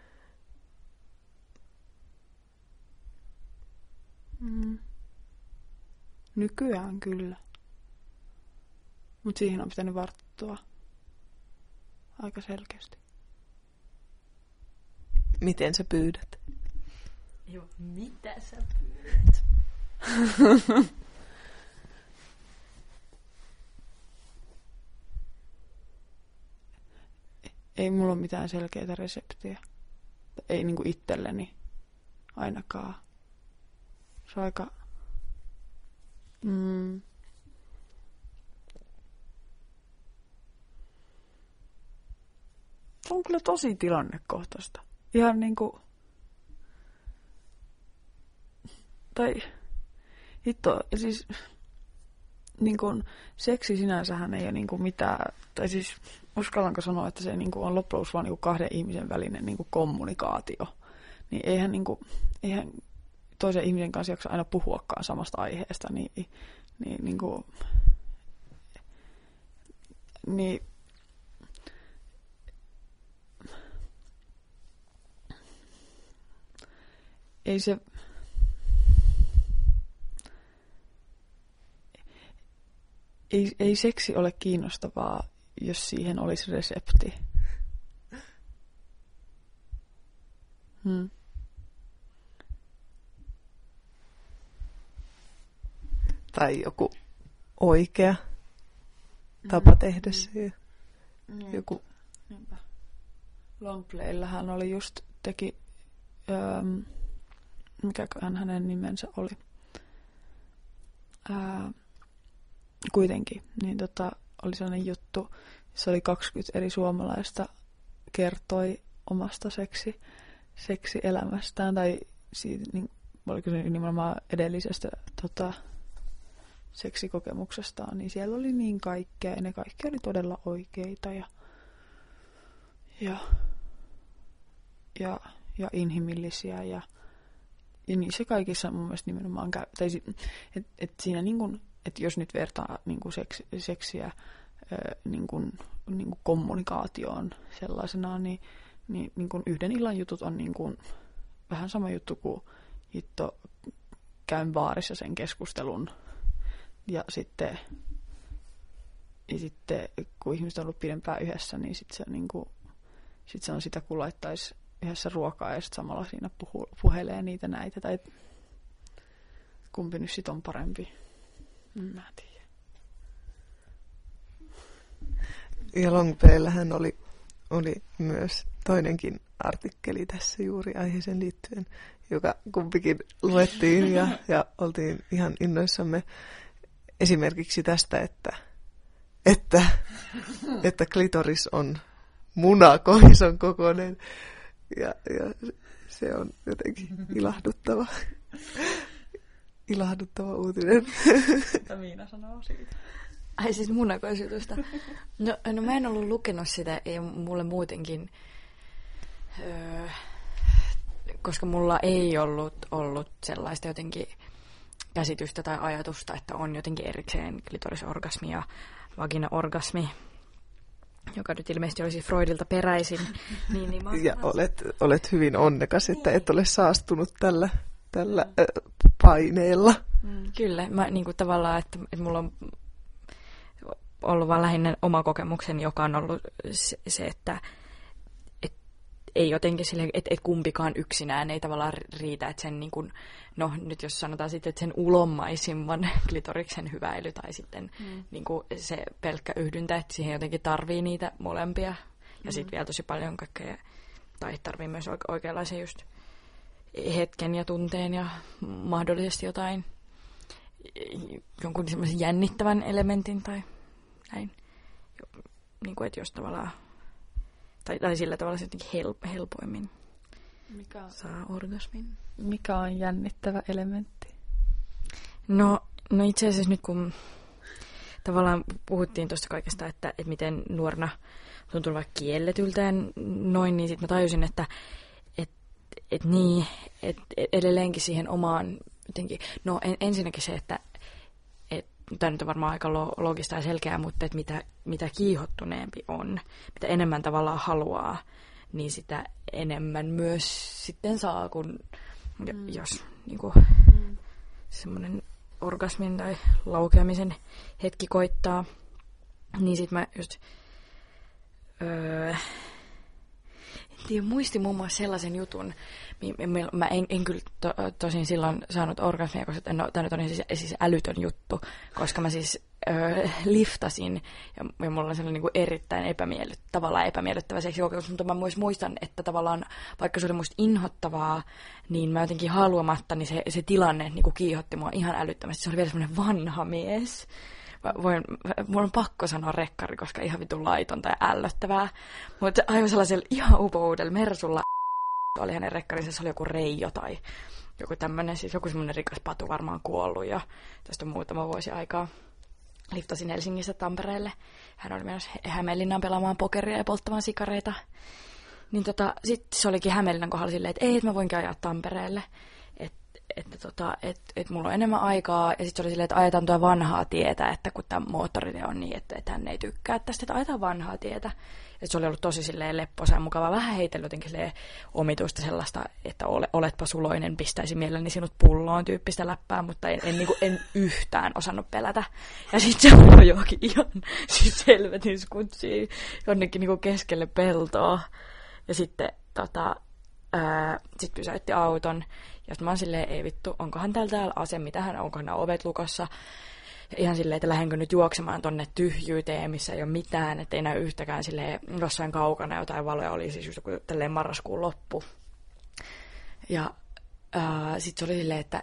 Nykyään kyllä. Mutta siihen on pitänyt varttua aika selkeästi. Miten sä pyydät? Joo, mitä sä pyydät? Ei mulla ole mitään selkeää reseptiä. Ei niinku itselleni ainakaan. Se on aika... Se on kyllä tosi tilannekohtaista. Ihan niinku... Tai... Hitto, siis... Niinku, seksi sinänsähän ei ole niinku mitään... Tai siis uskallanko sanoa, että se niinku on loppujen lopuksi vaan niinku kahden ihmisen välinen niinku kommunikaatio. Niin eihän toisen ihmisen kanssa jaksa aina puhuakaan samasta aiheesta, niin ei se ei seksi ole kiinnostavaa, jos siihen olisi resepti. Tai joku oikea tapa tehdä se. Joku. Longplayllähän oli just mikäköhän hänen nimensä oli. Kuitenkin, niin oli sellainen juttu, se oli 20 eri suomalaista kertoi omasta seksielämästään, tai siitä, niin, oliko se nimenomaan edellisestä seksikokemuksestaan, niin siellä oli niin kaikkea, ja ne kaikki oli todella oikeita ja inhimillisiä, ja niissä kaikissa mun mielestä nimenomaan tai siinä niin kuin, että jos nyt vertaa niin kuin seksiä niin kuin kommunikaatioon sellaisenaan, niin kuin yhden illan jutut on niin kuin vähän sama juttu kuin käyn baarissa sen keskustelun. Ja sitten kun ihmiset on ollut pidempään yhdessä, niin sitten se on sitä, kun laittaisi yhdessä ruokaa ja sitten samalla siinä puhelee niitä näitä. Tai kumpi nyt sitten on parempi. Mä en tiedä. Ja Longplayllähän oli myös toinenkin artikkeli tässä juuri aiheeseen liittyen, joka kumpikin luettiin ja oltiin ihan innoissamme esimerkiksi tästä, että klitoris on munakoison kokoinen ja se on jotenkin ilahduttava uutinen. Mitä Miina sanoo siitä? Ai siis munakoisjutusta. No mä en ollut lukenut sitä, ja mulle muutenkin, koska mulla ei ollut sellaista jotenkin käsitystä tai ajatusta, että on jotenkin erikseen klitorisorgasmi ja vaginaorgasmi. joka nyt ilmeisesti olisi Freudilta peräisin. niin ja olet hyvin onnekas, että et ole saastunut tällä paineella. Kyllä, mä niin kuin tavallaan, että mulla on ollut vaan lähinnä oma kokemukseni, joka on ollut se että ei jotenkin silleen, että kumpikaan yksinään ei tavallaan riitä, että sen niin kuin, no nyt jos sanotaan sitten, että sen ulommaisimman klitoriksen hyväily tai sitten niin kuin se pelkkä yhdyntä, että siihen jotenkin tarvii niitä molempia ja sitten vielä tosi paljon kaikkea, tai tarvii myös oikeanlaisen just hetken ja tunteen ja mahdollisesti jotain jonkun semmoisen jännittävän elementin tai näin, niin kuin, että jos tavallaan tai sillä tavalla se jotenkin helpoimmin saa orgasmin. Mikä on jännittävä elementti? No itse asiassa nyt kun tavallaan puhuttiin tuosta kaikesta, että miten nuorena tuntuu vaikka kielletyltä ja noin, niin sitten mä tajusin, että edelleenkin siihen omaan jotenkin, no ensinnäkin se, että tämä nyt on varmaan aika loogista ja selkeää, mutta että mitä kiihottuneempi on, mitä enemmän tavallaan haluaa, niin sitä enemmän myös sitten saa, kun jos niin kuin, semmoinen orgasmin tai laukeamisen hetki koittaa, niin sitten mä just muistin muun muassa sellaisen jutun, mä en kyllä tosin silloin saanut orgasmia, koska tämä nyt on siis älytön juttu, koska mä siis liftasin ja mulla on sellainen niin kuin erittäin epämiellyttävä seksikokemus, mutta mä myös muistan, että tavallaan vaikka se oli muista inhottavaa, niin mä jotenkin haluamatta, niin se tilanne niin kuin kiihotti mua ihan älyttömästi. Se oli vielä semmoinen vanha mies. Mulla on pakko sanoa rekkari, koska ihan vitun laitonta ja ällöttävää. Mutta aivan sellaisella ihan uudella Mersulla oli hänen rekkarinsa, se oli joku Reijo tai joku tämmöinen, siis joku semmoinen rikas patu varmaan kuollut ja tästä on muutama vuosi aikaa. Liftasin Helsingistä Tampereelle. Hän oli menossa Hämeenlinnaan pelaamaan pokeria ja polttamaan sikareita. Niin sitten se olikin Hämeenlinnan kohdalla silleen, että ei, että mä voinkin ajaa Tampereelle. Että mulla on enemmän aikaa, ja sitten se oli silleen, että ajetaan tuo vanhaa tietä, että kun tämä moottoritie on niin, että hän ei tykkää tästä, että ajetaan vanhaa tietä. Ja se oli ollut tosi silleen lepposa ja mukava, vähän heitellyt jotenkin silleen omituista sellaista, että oletpa suloinen, pistäisi mielelläni sinut pulloon tyyppistä läppää, mutta en yhtään osannut pelätä. Ja sitten se horjoakin ihan siis helvetin skutsia jonnekin niin kuin keskelle peltoa. Ja sitten sit pysäytti auton. Ja sitten mä oon silleen, ei vittu, onkohan täällä ase, onkohan nämä ovet lukossa. Ja ihan silleen, että lähdenkö nyt juoksemaan tonne tyhjyyteen, missä ei ole mitään, että ei näy yhtäkään silleen, jossain kaukana jotain valoja, oli siis just joku tälleen marraskuun loppu. Ja sitten se oli silleen, että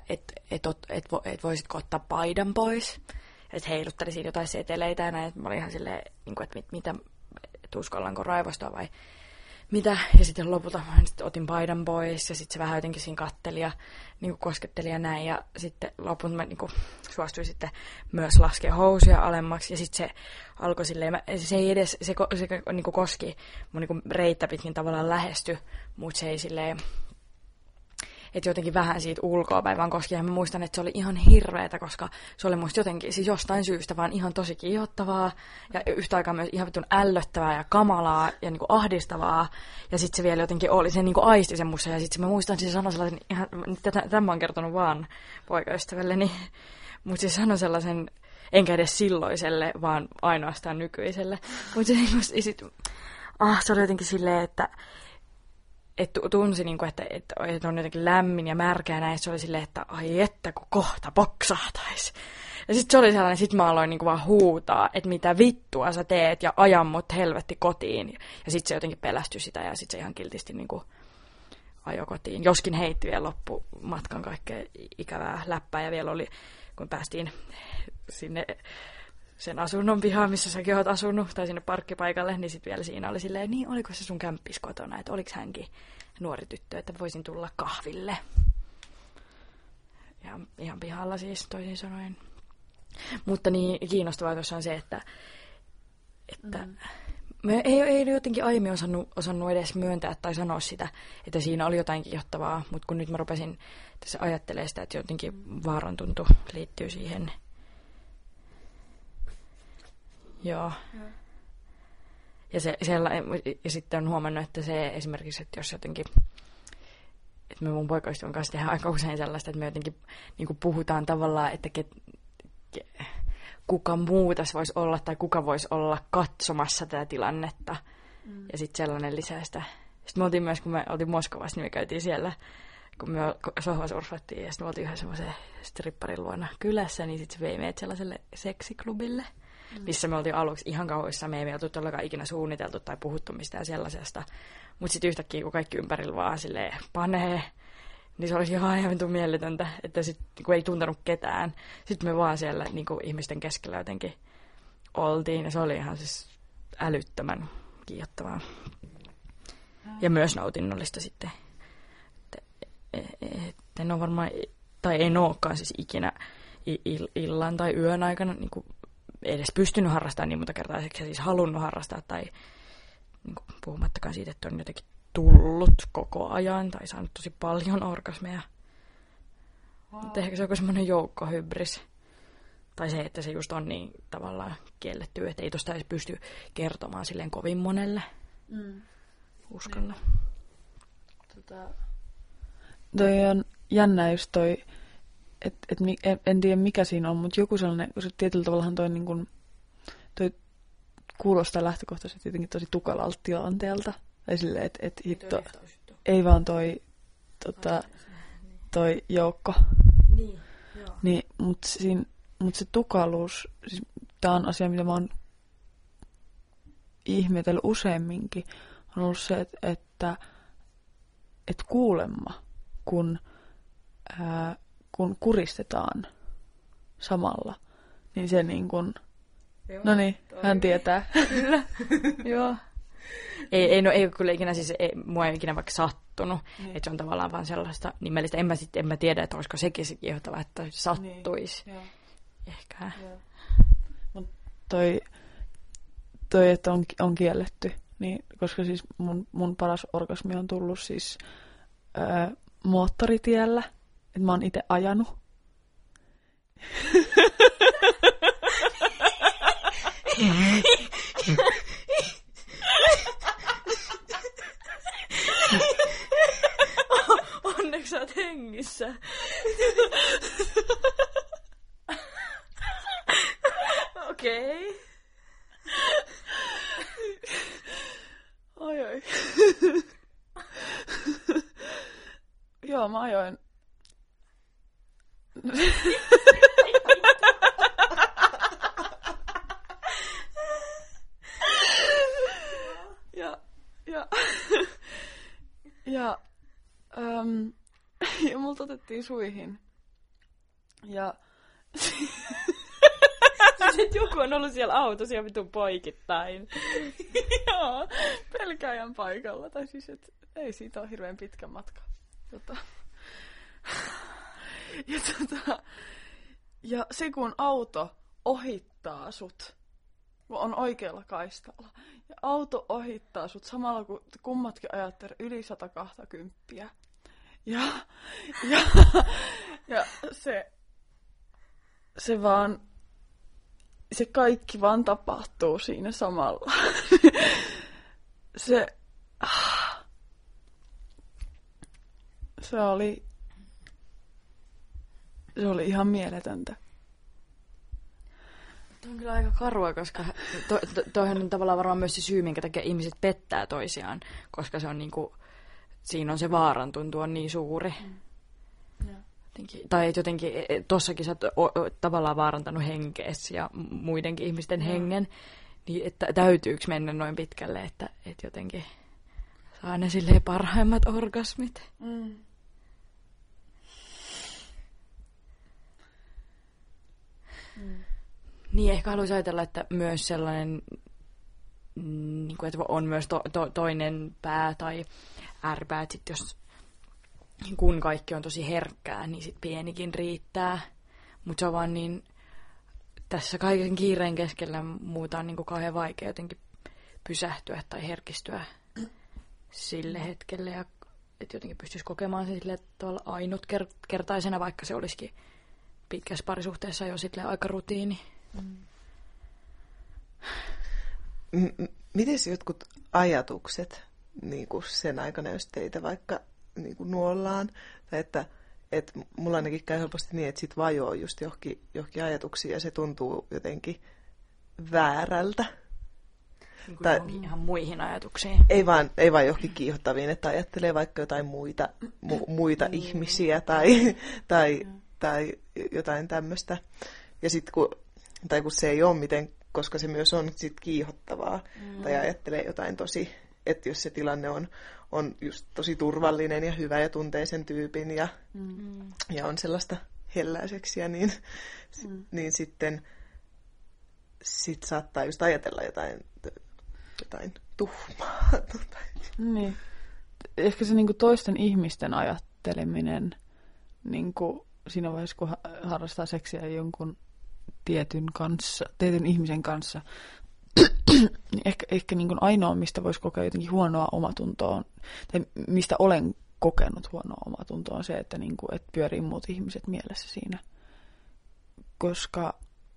et voisitko ottaa paidan pois. Että heilutteli siinä jotain seteleitä ja näin, että mä olin ihan silleen, että mitä, uskallanko raivostua vai mitä, ja sitten lopulta mä otin paidan pois, ja sitten se vähän jotenkin siinä katteli ja niin kosketteli ja näin, ja sitten lopulta mä niin suostuin sitten myös laskea housuja alemmaksi, ja sitten se alkoi silleen, se ei edes, se niin koski mun niin reittä pitkin tavallaan lähesty, mutta se ei silleen, että jotenkin vähän siitä ulkoapäin vaan koski, ja mä muistan, että se oli ihan hirveetä, koska se oli musta jotenkin, siis jostain syystä vaan ihan tosi kiihottavaa, ja yhtä aikaa myös ihan vitun ällöttävää ja kamalaa ja niinku ahdistavaa, ja sitten se vielä jotenkin oli, se niinku aisti sen musta, ja sitten mä muistan, että se sanoi sellaisen, ihan, tämän mä oon kertonut vaan poikaystävälleni, mutta se sanoi sellaisen, enkä edes silloiselle, vaan ainoastaan nykyiselle, mutta se oli jotenkin silleen, että tunsi, että on jotenkin lämmin ja märkä ja näin. Se oli silleen, että ai että, kun kohta poksahtaisi. Ja sitten se oli sellainen, sit mä aloin vaan huutaa, että mitä vittua sä teet ja ajan mut helvetti kotiin. Ja sitten se jotenkin pelästyi sitä ja sitten se ihan kiltisti ajoi kotiin. Joskin heitti vielä loppumatkan kaikkea ikävää läppää ja vielä oli, kun päästiin sinne sen asunnon pihaan, missä säkin oot asunut, tai sinne parkkipaikalle, niin sitten vielä siinä oli silleen, niin oliko se sun kämppis kotona, että oliko hänkin nuori tyttö, että voisin tulla kahville. Ja ihan pihalla siis toisin sanoen. Mutta niin kiinnostavaa tuossa on se, että me ei jotenkin aiemmin osannut edes myöntää tai sanoa sitä, että siinä oli jotain kiihottavaa, mutta kun nyt mä rupesin tässä ajattelemaan sitä, että jotenkin vaaran tuntu liittyy siihen. Joo. Ja sitten on huomannut, että se esimerkiksi, että jos jotenkin, että me mun poikaystävän kanssa tehdään aika usein sellaista, että me jotenkin niin kuin puhutaan tavallaan, että kuka muu tässä voisi olla tai kuka voisi olla katsomassa tätä tilannetta. Ja sitten sellainen lisää sitä. Sitten me oltiin myös, kun me oltiin Moskovassa, niin me käytiin siellä, kun me sohvasurfattiin ja sitten me oltiin yhden semmoisen stripparin luona kylässä, niin sitten se vei meidät sellaiselle seksiklubille, missä me oltiin aluksi ihan kauhuissaan. Me ei oltu todellakaan ikinä suunniteltu tai puhuttu mistään sellaisesta. Mutta sitten yhtäkkiä, kun kaikki ympärillä vaan silleen panee, niin se olisi ihan vitun mieletöntä, että sitten kun ei tuntenut ketään. Sitten me vaan siellä niin kuin ihmisten keskellä jotenkin oltiin ja se oli ihan siis älyttömän kiihottavaa. Ja myös nautinnollista sitten. En ole varmaan, tai en olekaan siis ikinä illan tai yön aikana niin kuin edes pystynyt harrastamaan niin monta kertaa, eikä siis halunnut harrastaa, tai niin kuin puhumattakaan siitä, että on jotenkin tullut koko ajan, tai saanut tosi paljon orgasmeja. Wow. Mutta ehkä se on joku semmoinen joukkohybris. Tai se, että se just on niin tavallaan kielletty, että ei tosta edes pysty kertomaan silleen kovin monelle. Uskalla. Toi on jännä just toi, en tiedä mikä siinä on, mutta joku sellainen, kun se tietyllä tavallahan toi, niin kun, toi kuulostaa lähtökohtaisesti jotenkin tosi tukalalta tilanteelta. Tai silleen, että hitto, ei vaan toi joukko. Niin, joo. Niin, mutta se tukaluus, siis tää on asia, mitä mä oon ihmetellyt useamminkin, on ollut se, että kuulemma, kun kuristetaan samalla, niin se niin kuin, no niin, hän tietää. Kyllä, joo. Ei ole kyllä ikinä, siis mua ei ikinä vaikka sattunut, että se on tavallaan vaan sellaista nimellistä. En mä tiedä, että olisiko sekin se kiihottava, että sattuisi. Niin, ehkä. Mut toi, että on kielletty, niin, koska siis mun paras orgasmi on tullut siis moottoritiellä, että mä oon itse ajanut. Onneksi sä oot hengissä. Okei. Oi. Joo, mä ajoin. Ja multa otettiin suihin. Ja sitten joku on ollut siellä autossa ja vitun poikittain. Joo, pelkääjän paikalla. Tai siis, että ei siitä ole hirveän pitkä matka. Ja se kun auto ohittaa sut, kun on oikealla kaistalla, ja auto ohittaa sut samalla kun kummatkin ajattelee yli 120. Ja se vaan, se kaikki vaan tapahtuu siinä samalla. Se oli ihan mieletöntä. Tuo on kyllä aika karua, koska toihan on tavallaan varmaan myös se syy, minkä takia ihmiset pettää toisiaan, koska se on niinku, siinä on se vaaran tuntu on niin suuri. Tai jotenkin, tossakin sä oot tavallaan vaarantanut henkeesi ja muidenkin ihmisten hengen, niin että täytyykö mennä noin pitkälle, että jotenkin saa ne silleen parhaimmat orgasmit. Niin, ehkä haluaisin ajatella, että myös sellainen, niin kuin, että on myös toinen pää tai ääripää, että sit jos kun kaikki on tosi herkkää, niin sit pienikin riittää. Mutta se on vaan niin, tässä kaiken kiireen keskellä muuta on niin kuin kauhean vaikea jotenkin pysähtyä tai herkistyä sille hetkelle. Ja että jotenkin pystyisi kokemaan se sille tavalla ainutkertaisena, vaikka se olisikin pitkässä parisuhteessa jo sille aika rutiini. Mites jotkut ajatukset niin kuin sen aikana, jos teitä vaikka niin kuin nuollaan, tai että mulla ainakin käy helposti niin, että sit vajoo just johonkin ajatuksiin ja se tuntuu jotenkin väärältä. Niin Tai ihan muihin ajatuksiin. ei vaan johonkin kiihottaviin, että ajattelee vaikka jotain muita ihmisiä tai jotain tämmöistä. Ja sitten kun se ei ole miten, koska se myös on sit kiihottavaa, tai ajattelee jotain että jos se tilanne on just tosi turvallinen ja hyvä ja tuntee sen tyypin ja on sellaista hellää seksiä, niin sitten saattaa just ajatella jotain tuhmaa. Niin. Ehkä se niinku toisten ihmisten ajatteleminen niinku siinä vaiheessa, kun harrastaa seksiä jonkun tietyn ihmisen kanssa, niin ehkä niin kuin ainoa, mistä voisi kokea jotenkin huonoa omatuntoa, tai mistä olen kokenut huonoa omatuntoa, on se, että, niin kuin, että pyörii muut ihmiset mielessä siinä. Koska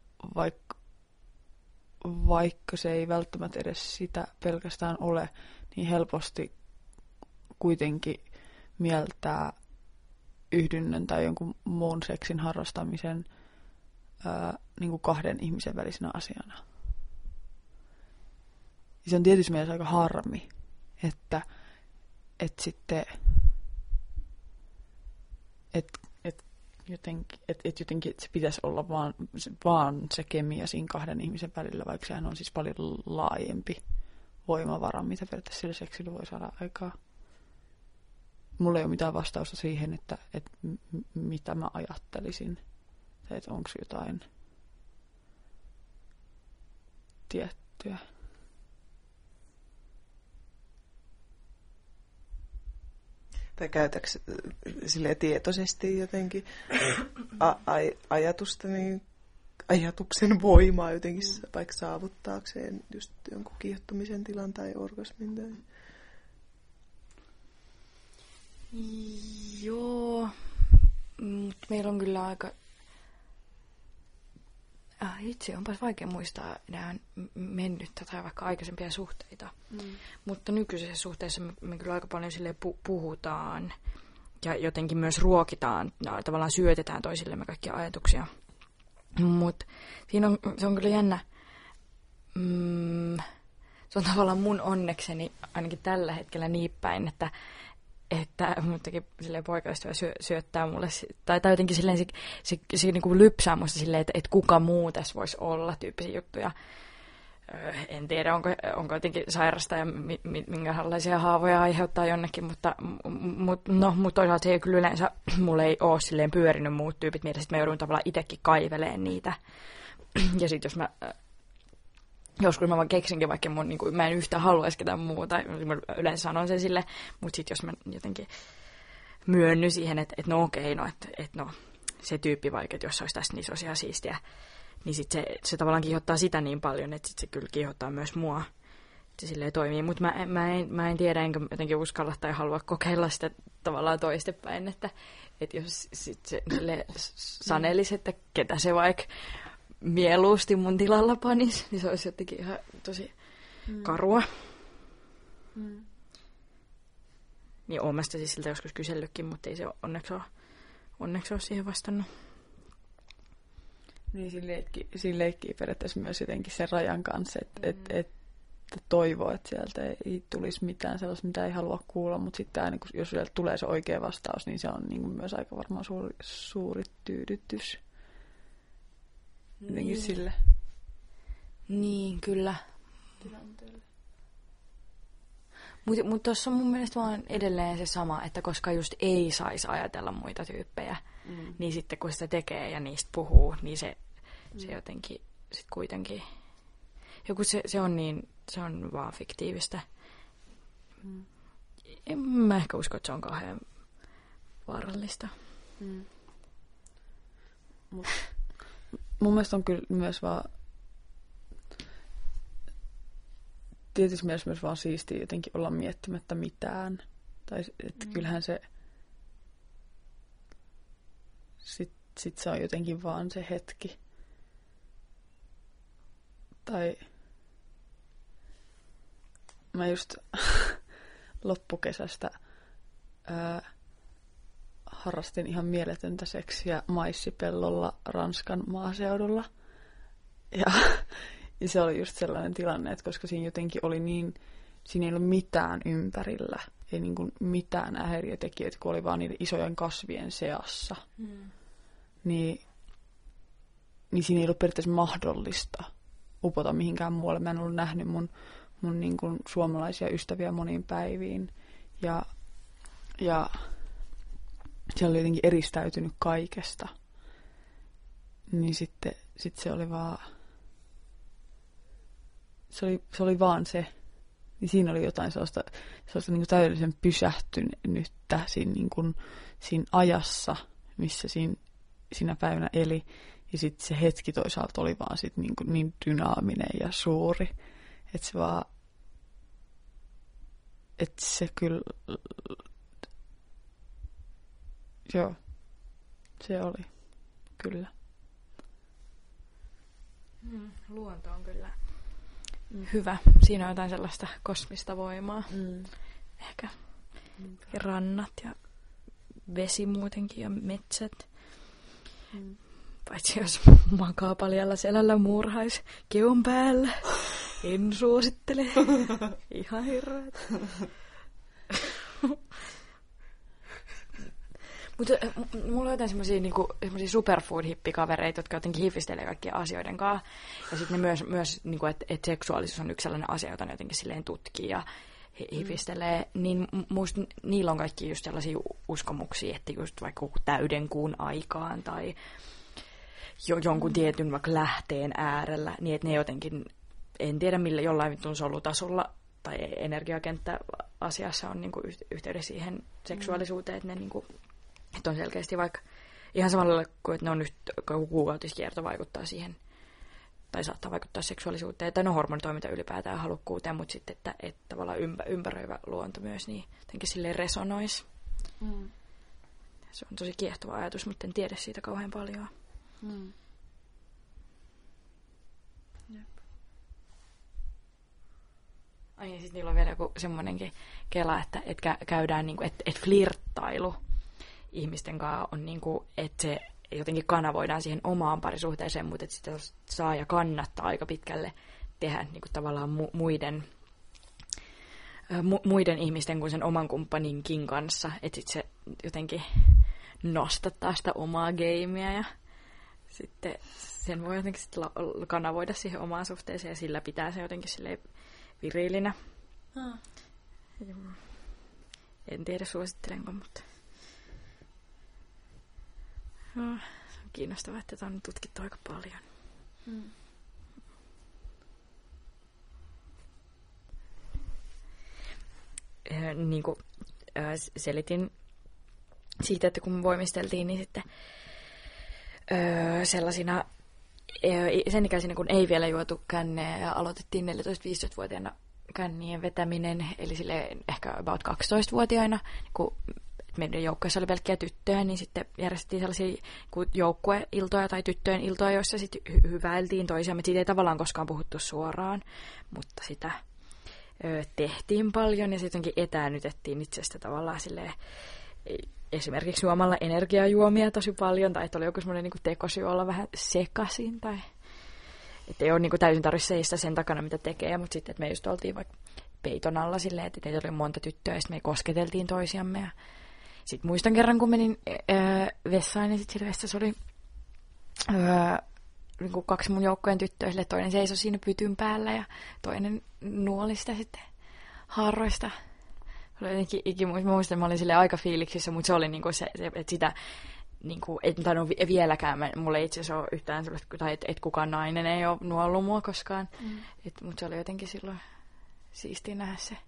vaikka se ei välttämättä edes sitä pelkästään ole, niin helposti kuitenkin mieltää yhdynnän tai jonkun muun seksin harrastamisen niin kuin kahden ihmisen välisenä asiana. Ja se on tietysti mielessä aika harmi, että jotenkin se pitäisi olla vaan se kemia siinä kahden ihmisen välillä, vaikka sehän on siis paljon laajempi voimavara, mitä periaatteessa sillä seksillä voi saada aikaa. Mulla ei ole mitään vastausta siihen, että mitä mä ajattelisin, tai että onko jotain tiettyä. Tai käytätkö silleen tietoisesti jotenkin ajatuksen voimaa jotenkin vaikka saavuttaakseen just jonkun kiihottumisen tilan tai orgasmin? Tai... Joo, mutta meillä on kyllä aika... Itse onpas vaikea muistaa enää mennyttä tai vaikka aikaisempia suhteita. Mutta nykyisessä suhteessa me kyllä aika paljon silleen puhutaan ja jotenkin myös ruokitaan, tavallaan syötetään toisillemme kaikkia ajatuksia. Mutta se on kyllä jännä. Se on tavallaan mun onnekseni ainakin tällä hetkellä niin päin, että muutenkin silleen poikaystävä syöttää mulle, tai jotenkin silleen se niin kuin lypsää musta silleen, että kuka muu tässä voisi olla tyyppisiä juttuja. En tiedä, onko jotenkin sairasta ja minkälaisia haavoja aiheuttaa jonnekin, mutta toisaalta se ei kyllä yleensä, mulle ei ole silleen pyörinyt muut tyypit mielessä, että mä joudun tavallaan itsekin kaiveleen niitä. Ja sitten jos mä joskus mä vaan keksinkin, vaikka mä en yhtään haluaisi ketään muuta, mä yleensä sanon sen sille, mutta sitten jos mä jotenkin myönny siihen, että se tyyppi vaikka, että jos se olisi tässä, niin se olisi ihan siistiä, niin sitten se tavallaan kiihottaa sitä niin paljon, että sit se kyllä kiihottaa myös mua, että se silleen toimii, mutta mä en tiedä, enkä jotenkin uskalla tai halua kokeilla sitä tavallaan toistepäin, että jos sit se sanelisi, että ketä se vaikka mieluusti mun tilalla panis, niin se olisi jotenkin ihan tosi karua. Niin oon mä sitä siis siltä joskus kysellytkin, mutta ei se onneksi ole siihen vastannut. Niin siinä leikkii periaatteessa myös jotenkin sen rajan kanssa, että toivoo, että sieltä ei tulisi mitään sellaista, mitä ei halua kuulla, mutta sitten aina, jos sieltä tulee se oikea vastaus, niin se on niin kuin myös aika varmaan suuri tyydytys. Jotenkin sille. Niin, kyllä. Mutta tuossa on mun mielestä vaan edelleen se sama, että koska just ei saisi ajatella muita tyyppejä, niin sitten kun sitä tekee ja niistä puhuu, niin se jotenkin sitten kuitenkin... Joku se on vaan fiktiivistä. En mä ehkä usko, että se on kauhean vaarallista. Mun mielestä on kyllä myös vaan tietysti myös vaan siistiä jotenkin olla miettimättä mitään. Tai että kyllähän se sit se on jotenkin vaan se hetki. Tai mä just loppukesästä harrastin ihan mieletöntä seksiä maissipellolla Ranskan maaseudulla. Ja se oli just sellainen tilanne, että koska siinä jotenkin oli niin, siinä ei ollut mitään ympärillä, ei niin kuin mitään häiriötekijöitä, kun oli vaan niiden isojen kasvien seassa. Niin siinä ei ollut periaatteessa mahdollista upota mihinkään muualle. Mä en ollut nähnyt mun niin kuin suomalaisia ystäviä moniin päiviin. Ja se oli jotenkin eristäytynyt kaikesta. Niin sitten se oli vaan... Se oli vaan se. Niin siinä oli jotain sellaista niin kuin täydellisen pysähtynyttä siinä ajassa, missä siinä päivänä eli. Ja sitten se hetki toisaalta oli vaan sit niin dynaaminen ja suuri. Että se vaan... Että se kyllä... Joo. Se oli. Kyllä. Luonto on kyllä hyvä. Siinä on jotain sellaista kosmista voimaa. Ehkä rannat ja vesi muutenkin ja metsät. Paitsi jos makaa paljalla selällä muurhais keon päällä. En suosittele. Ihan hirveet. Mutta mulla on jotain semmosia superfood-hippikavereita, jotka jotenkin hifistelee kaikkien asioiden kanssa. Ja sitten ne myös niinku, että seksuaalisuus on yksi sellainen asia, jota ne jotenkin silleen tutkii ja hifistelee. Niin musta niillä on kaikki just sellaisia uskomuksia, että just vaikka täyden kuun aikaan tai jonkun tietyn vaikka lähteen äärellä, niin että ne jotenkin, en tiedä millä jollain vittun solutasolla tai energiakenttä-asiassa on niinku yhteydessä siihen seksuaalisuuteen, että ne niinku, että on selkeästi vaikka ihan samalla kuin, että ne on nyt kuukautiskierto vaikuttaa siihen, tai saattaa vaikuttaa seksuaalisuuteen, tai hormonitoiminta ylipäätään halukkuuteen, mutta sitten, että tavallaan ympäröivä luonto myös niin jotenkin silleen resonoisi. Se on tosi kiehtova ajatus, mutta en tiedä siitä kauhean paljon. Ai niin, sitten niillä on vielä joku semmoinenkin kela, että käydään niinku, että flirttailu ihmisten kanssa on niinku, että se jotenkin kanavoidaan siihen omaan parisuhteeseen, mutta että sitä saa ja kannattaa aika pitkälle tehdä niinku tavallaan muiden ihmisten kuin sen oman kumppaninkin kanssa, että sitten se jotenkin nostattaa sitä omaa gameä ja sitten sen voi jotenkin kanavoida siihen omaan suhteeseen ja sillä pitää se jotenkin silleen viriilinä. En tiedä suosittelenko, mutta se on kiinnostavaa, että tätä on tutkittu aika paljon. Niin kuin selitin siitä, että kun me voimisteltiin, niin sitten sellaisina sen ikäisinä, kun ei vielä juotu känneä ja aloitettiin 14-15-vuotiaana kännien vetäminen, eli sille ehkä about 12-vuotiaina, kun meidän joukkueessa oli pelkkiä tyttöjä, niin sitten järjestettiin sellaisia joukkueiltoja tai tyttöjen iltoja, joissa sitten hyväiltiin toisiamme. Siitä ei tavallaan koskaan puhuttu suoraan, mutta sitä tehtiin paljon ja sittenkin etäännytettiin itsestä tavallaan silleen, esimerkiksi juomalla energiajuomia tosi paljon, tai että oli joku semmoinen niin tekosyy olla vähän sekaisin, tai että ei ole niin täysin tarvitse seistä sen takana, mitä tekee, mutta sitten, että me just oltiin vaikka peiton alla silleen, että meitä oli monta tyttöä, ja sitten me kosketeltiin toisiamme, ja sitten muistan kerran, kun menin vessaan, ja sitten siellä vessassa oli niin kuin 2 mun joukkojen tyttöä, sille toinen seisoi siinä pytyn päällä, ja toinen nuoli sitä sitten harroista. Mä muistan, että mä olin aika fiiliksissä, mutta se oli niinku se, että sitä niinku, et tainnut vieläkään, mulle itse asiassa ole yhtään sellaista, tai että kukaan nainen ei ole nuollut mua koskaan, mutta se oli jotenkin silloin siistiä nähdä se.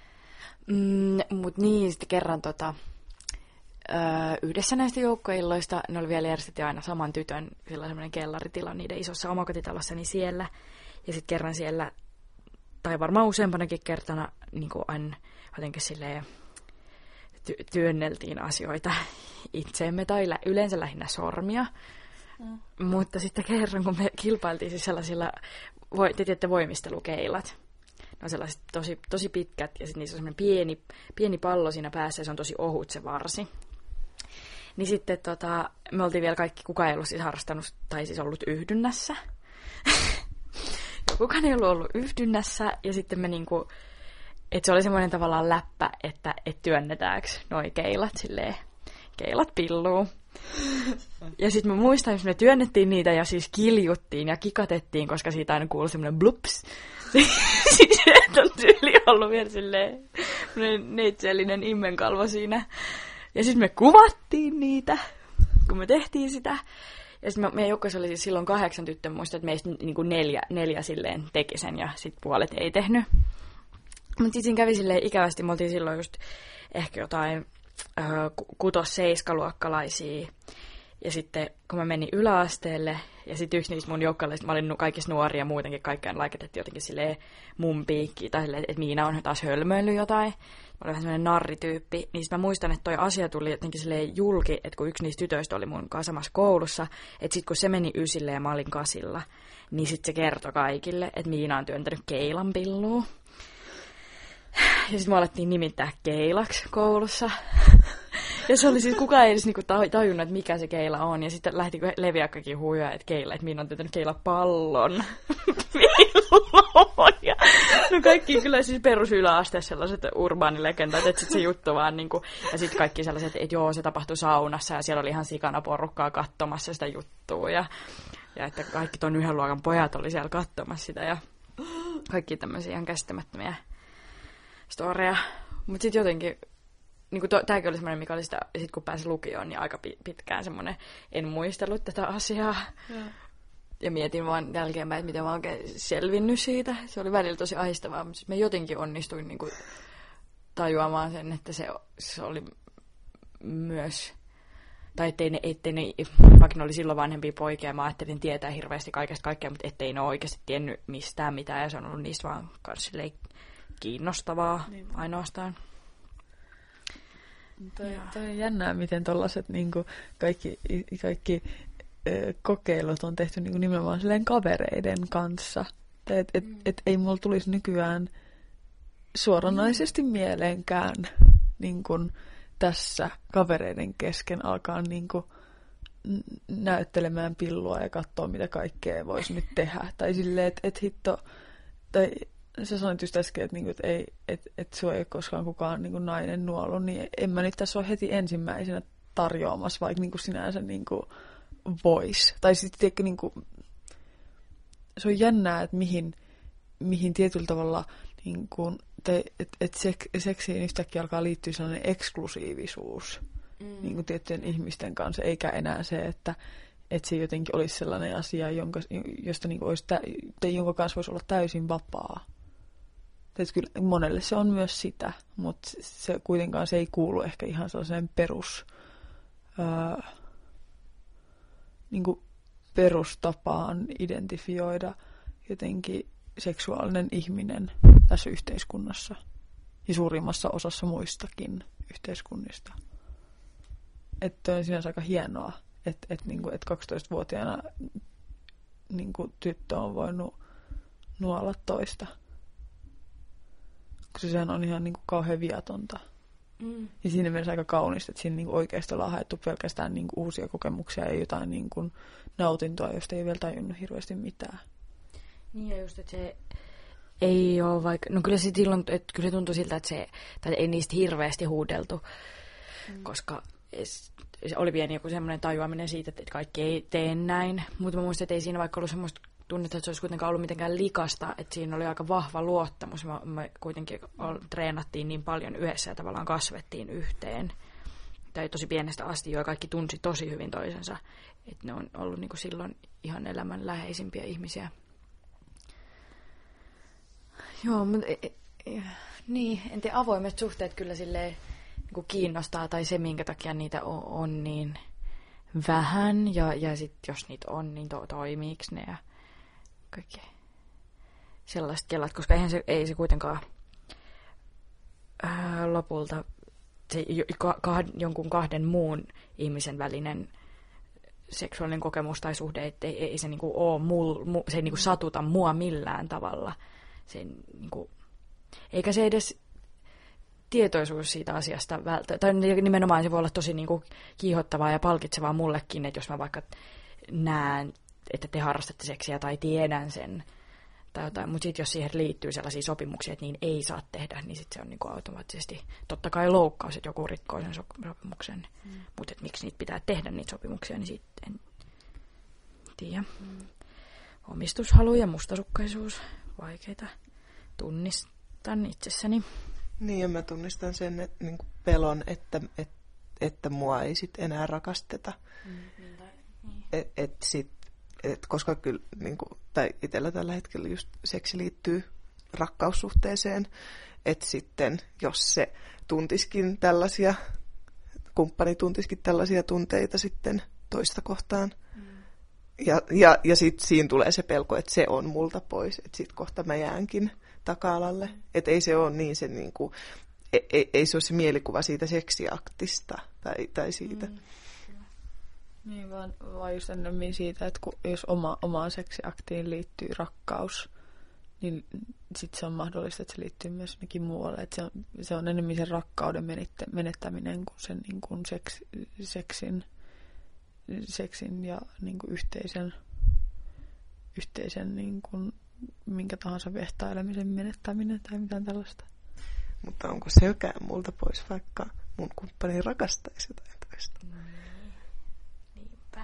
Mutta niin, sitten kerran yhdessä näistä joukkoilloista, ne oli vielä järjestetty aina saman tytön, sillä semmoinen kellaritila niiden isossa omakotitalossa, niin siellä, ja sitten kerran siellä, tai varmaan useampanakin kertana, niinku aina jotenkin silleen työnneltiin asioita itseemme tai yleensä lähinnä sormia. Mutta sitten kerran, kun me kilpailtiin siis sellaisilla, te tiedätte voimistelukeilat, on sellaiset tosi pitkät, ja sitten niissä on semmoinen pieni pallo siinä päässä, ja se on tosi ohut se varsi. Niin sitten me oltiin vielä kaikki, kukaan ei ollut siis harrastanut, tai siis ollut yhdynnässä. Kukaan ei ollut yhdynnässä, ja sitten me niinku, että se oli semmoinen tavallaan läppä, että työnnetäänkö noi keilat silleen, keilat pilluu. Ja sitten mä muistan, että me työnnettiin niitä ja siis kiljuttiin ja kikatettiin, koska siitä aina kuului semmoinen blups. Siis on tyyli ollut vielä silleen neitsellinen immenkalvo siinä. Ja sitten me kuvattiin niitä, kun me tehtiin sitä. Ja sitten meidän joukkueessa oli siis silloin 8 tyttöä, muistan, että meistä niinku 4 silleen teki sen ja sitten puolet ei tehnyt. Mutta sitten siinä kävi silleen ikävästi, me oltiin silloin just ehkä jotain 6-7-luokkalaisia. Ja sitten kun mä menin yläasteelle, ja sitten yksi niistä mun joukkueista, mä olin kaikista nuoria muutenkin, kaikkeen laiketettiin jotenkin silleen mun piikkiin, tai silleen, että Miina on taas hölmöillyt jotain. Mä olin vähän semmoinen narrityyppi. Niin sitten mä muistan, että toi asia tuli jotenkin silleen julki, että kun yksi niistä tytöistä oli mun kanssa samassa koulussa, että sitten kun se meni 9 ja mä olin 8, niin sitten se kertoi kaikille, että Miina on työntänyt keilan pilluun. Ja sitten me alettiin nimittää keilaksi koulussa. Ja se oli siis, kukaan ei edes niinku tajunnut, että mikä se keila on. Ja sitten lähti leviä kaikki huijoja, että Miina on tehnyt keilapallon pilloon. Ja no kaikki kyllä siis perusyläasteessa sellaiset urbaanilegendat, että sitten se juttu vaan niinku. Ja sitten kaikki sellaiset, että joo, se tapahtui saunassa ja siellä oli ihan sikana porukkaa katsomassa sitä juttua. Ja että kaikki ton 1 luokan pojat oli siellä katsomassa sitä ja kaikki tämmöisiä ihan käsittämättömiä storeja. Mutta sitten jotenkin, niin tämäkin oli semmoinen, mikä oli sitä, ja sitten kun pääsi lukioon, niin aika pitkään semmoinen, en muistellut tätä asiaa. Ja mietin vaan jälkeenpäin, että miten mä oon oikein selvinnyt siitä. Se oli välillä tosi ahdistavaa, mutta mä jotenkin onnistuin niin kuin tajuamaan sen, että se oli myös, tai ettei ne, vaikka ne oli silloin vanhempia poikia, mä ajattelin tietää hirveästi kaikkea, mutta ettei ne ole oikeasti tiennyt mistään mitään, ja se on ollut niistä vaan silleen kiinnostavaa niin ainoastaan. Toi on jännää, miten tollaset niinku kaikki kokeilut on tehty niinku nimenomaan silleen kavereiden kanssa. Et ei mulla tulisi nykyään suoranaisesti mieleenkään niinku tässä kavereiden kesken alkaa niinku näyttelemään pillua ja katsoa, mitä kaikkea voisi nyt tehdä. Tai silleen, että hitto, tai sä sanoit just äsken, että sua ei ole koskaan kukaan niin kuin nainen nuollut, niin en mä nyt tässä ole heti ensimmäisenä tarjoamassa, vaikka niin kuin sinänsä niin kuin voisi. Tai sitten niin kuin, se on jännää, että mihin tietyllä tavalla, niin kuin, että seksiin yhtäkkiä alkaa liittyä sellainen eksklusiivisuus niin kuin tiettyjen ihmisten kanssa, eikä enää se, että se jotenkin olisi sellainen asia, josta niin kuin jonka kanssa voisi olla täysin vapaa. Että kyllä monelle se on myös sitä, mutta se kuitenkaan se ei kuulu ehkä ihan sellaiseen niin kuin perustapaan identifioida jotenkin seksuaalinen ihminen tässä yhteiskunnassa ja suurimmassa osassa muistakin yhteiskunnista. Että on sinänsä aika hienoa, että 12-vuotiaana niin kuin tyttö on voinut nuolla toista. Koska sehän on ihan niin kuin kauhean viatonta. Ja siinä mielessä aika kaunista, että siinä niin kuin oikeasti ollaan haettu pelkästään niin kuin uusia kokemuksia ja jotain niin kuin nautintoa, josta ei vielä tajunnut hirveästi mitään. Niin ja just, että se ei ole vaikka, no kyllä se silloin, että kyllä tuntui siltä, että tai ei niistä hirveästi huudeltu, koska se oli pieni joku semmoinen tajuaminen siitä, että kaikki ei tee näin. Mutta mä muistan, että ei siinä vaikka ollut semmoista tunnetta, että se olisi kuitenkaan ollut mitenkään likasta, että siinä oli aika vahva luottamus. Me kuitenkin treenattiin niin paljon yhdessä ja tavallaan kasvettiin yhteen. Tai tosi pienestä asti jo kaikki tunsi tosi hyvin toisensa. Että ne on ollut niin kuin silloin ihan elämän läheisimpiä ihmisiä. Joo, mutta niin, en tiedä, avoimet suhteet kyllä silleen niin kiinnostaa, tai se, minkä takia niitä on niin vähän, ja sitten jos niitä on, niin toimiiko ne, ja kaikki sellaiset kelat, koska ei se kuitenkaan lopulta se jonkun 2 muun ihmisen välinen seksuaalinen kokemus tai suhde, ei se niinku ole se ei niinku satuta mua millään tavalla. Se ei niinku eikä se edes tietoisuus siitä asiasta tai nimenomaan se voi olla tosi niinku kiihottavaa ja palkitsevaa mullekin, että jos mä vaikka näen, että te harrastatte seksiä tai tiedän sen, tai jotain, mutta sitten jos siihen liittyy sellaisia sopimuksia, että niin ei saa tehdä, niin sitten se on niinku automaattisesti totta kai loukkaus, että joku rikkoo sen sopimuksen. Mutta miksi niitä pitää tehdä, niitä sopimuksia, niin sitten en tiedä. Omistushalu ja mustasukkaisuus, vaikeita tunnistan itsessäni. Niin, ja mä tunnistan sen niin kuin pelon, että mua ei sit enää rakasteta. Koska kyllä, niin kuin, tai itsellä tällä hetkellä just seksi liittyy rakkaussuhteeseen, että sitten jos se tuntiskin tällaisia, kumppani tuntiskin tällaisia tunteita sitten toista kohtaan, ja sitten siinä tulee se pelko, että se on multa pois, että sitten kohta mä jäänkin taka-alalle. Että ei se ole niin se, niin kuin, ei se ole se mielikuva siitä seksiaktista tai siitä. Niin, vaan just ennemmin siitä, että jos omaan seksiaktiin liittyy rakkaus, niin sitten se on mahdollista, että se liittyy myös jonnekin muualle. Että se on enemmän sen rakkauden menettäminen kuin sen niin kuin seksin ja niin kuin yhteisen niin kuin minkä tahansa viehtailemisen menettäminen tai mitään tällaista. Mutta onko sekään multa pois, vaikka mun kumppani rakastaisi jotain toista? Niinpä.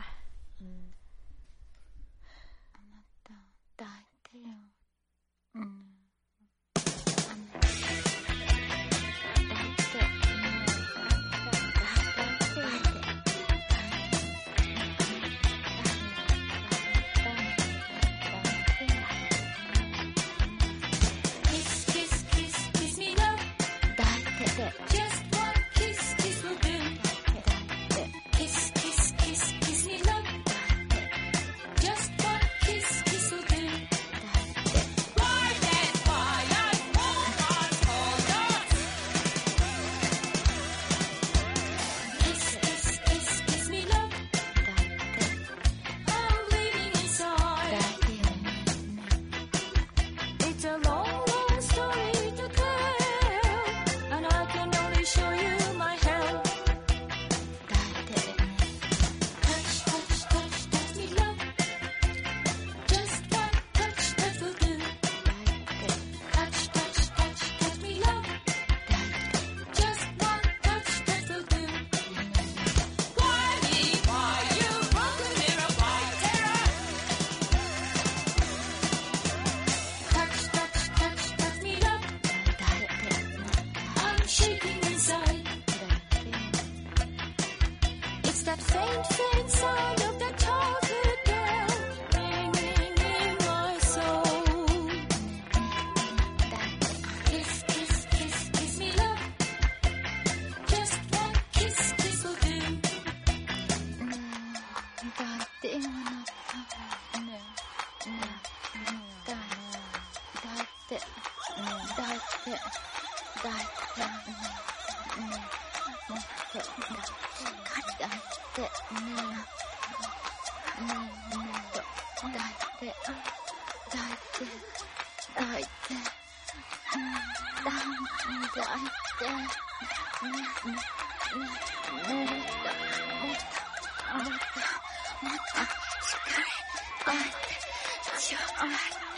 Mutta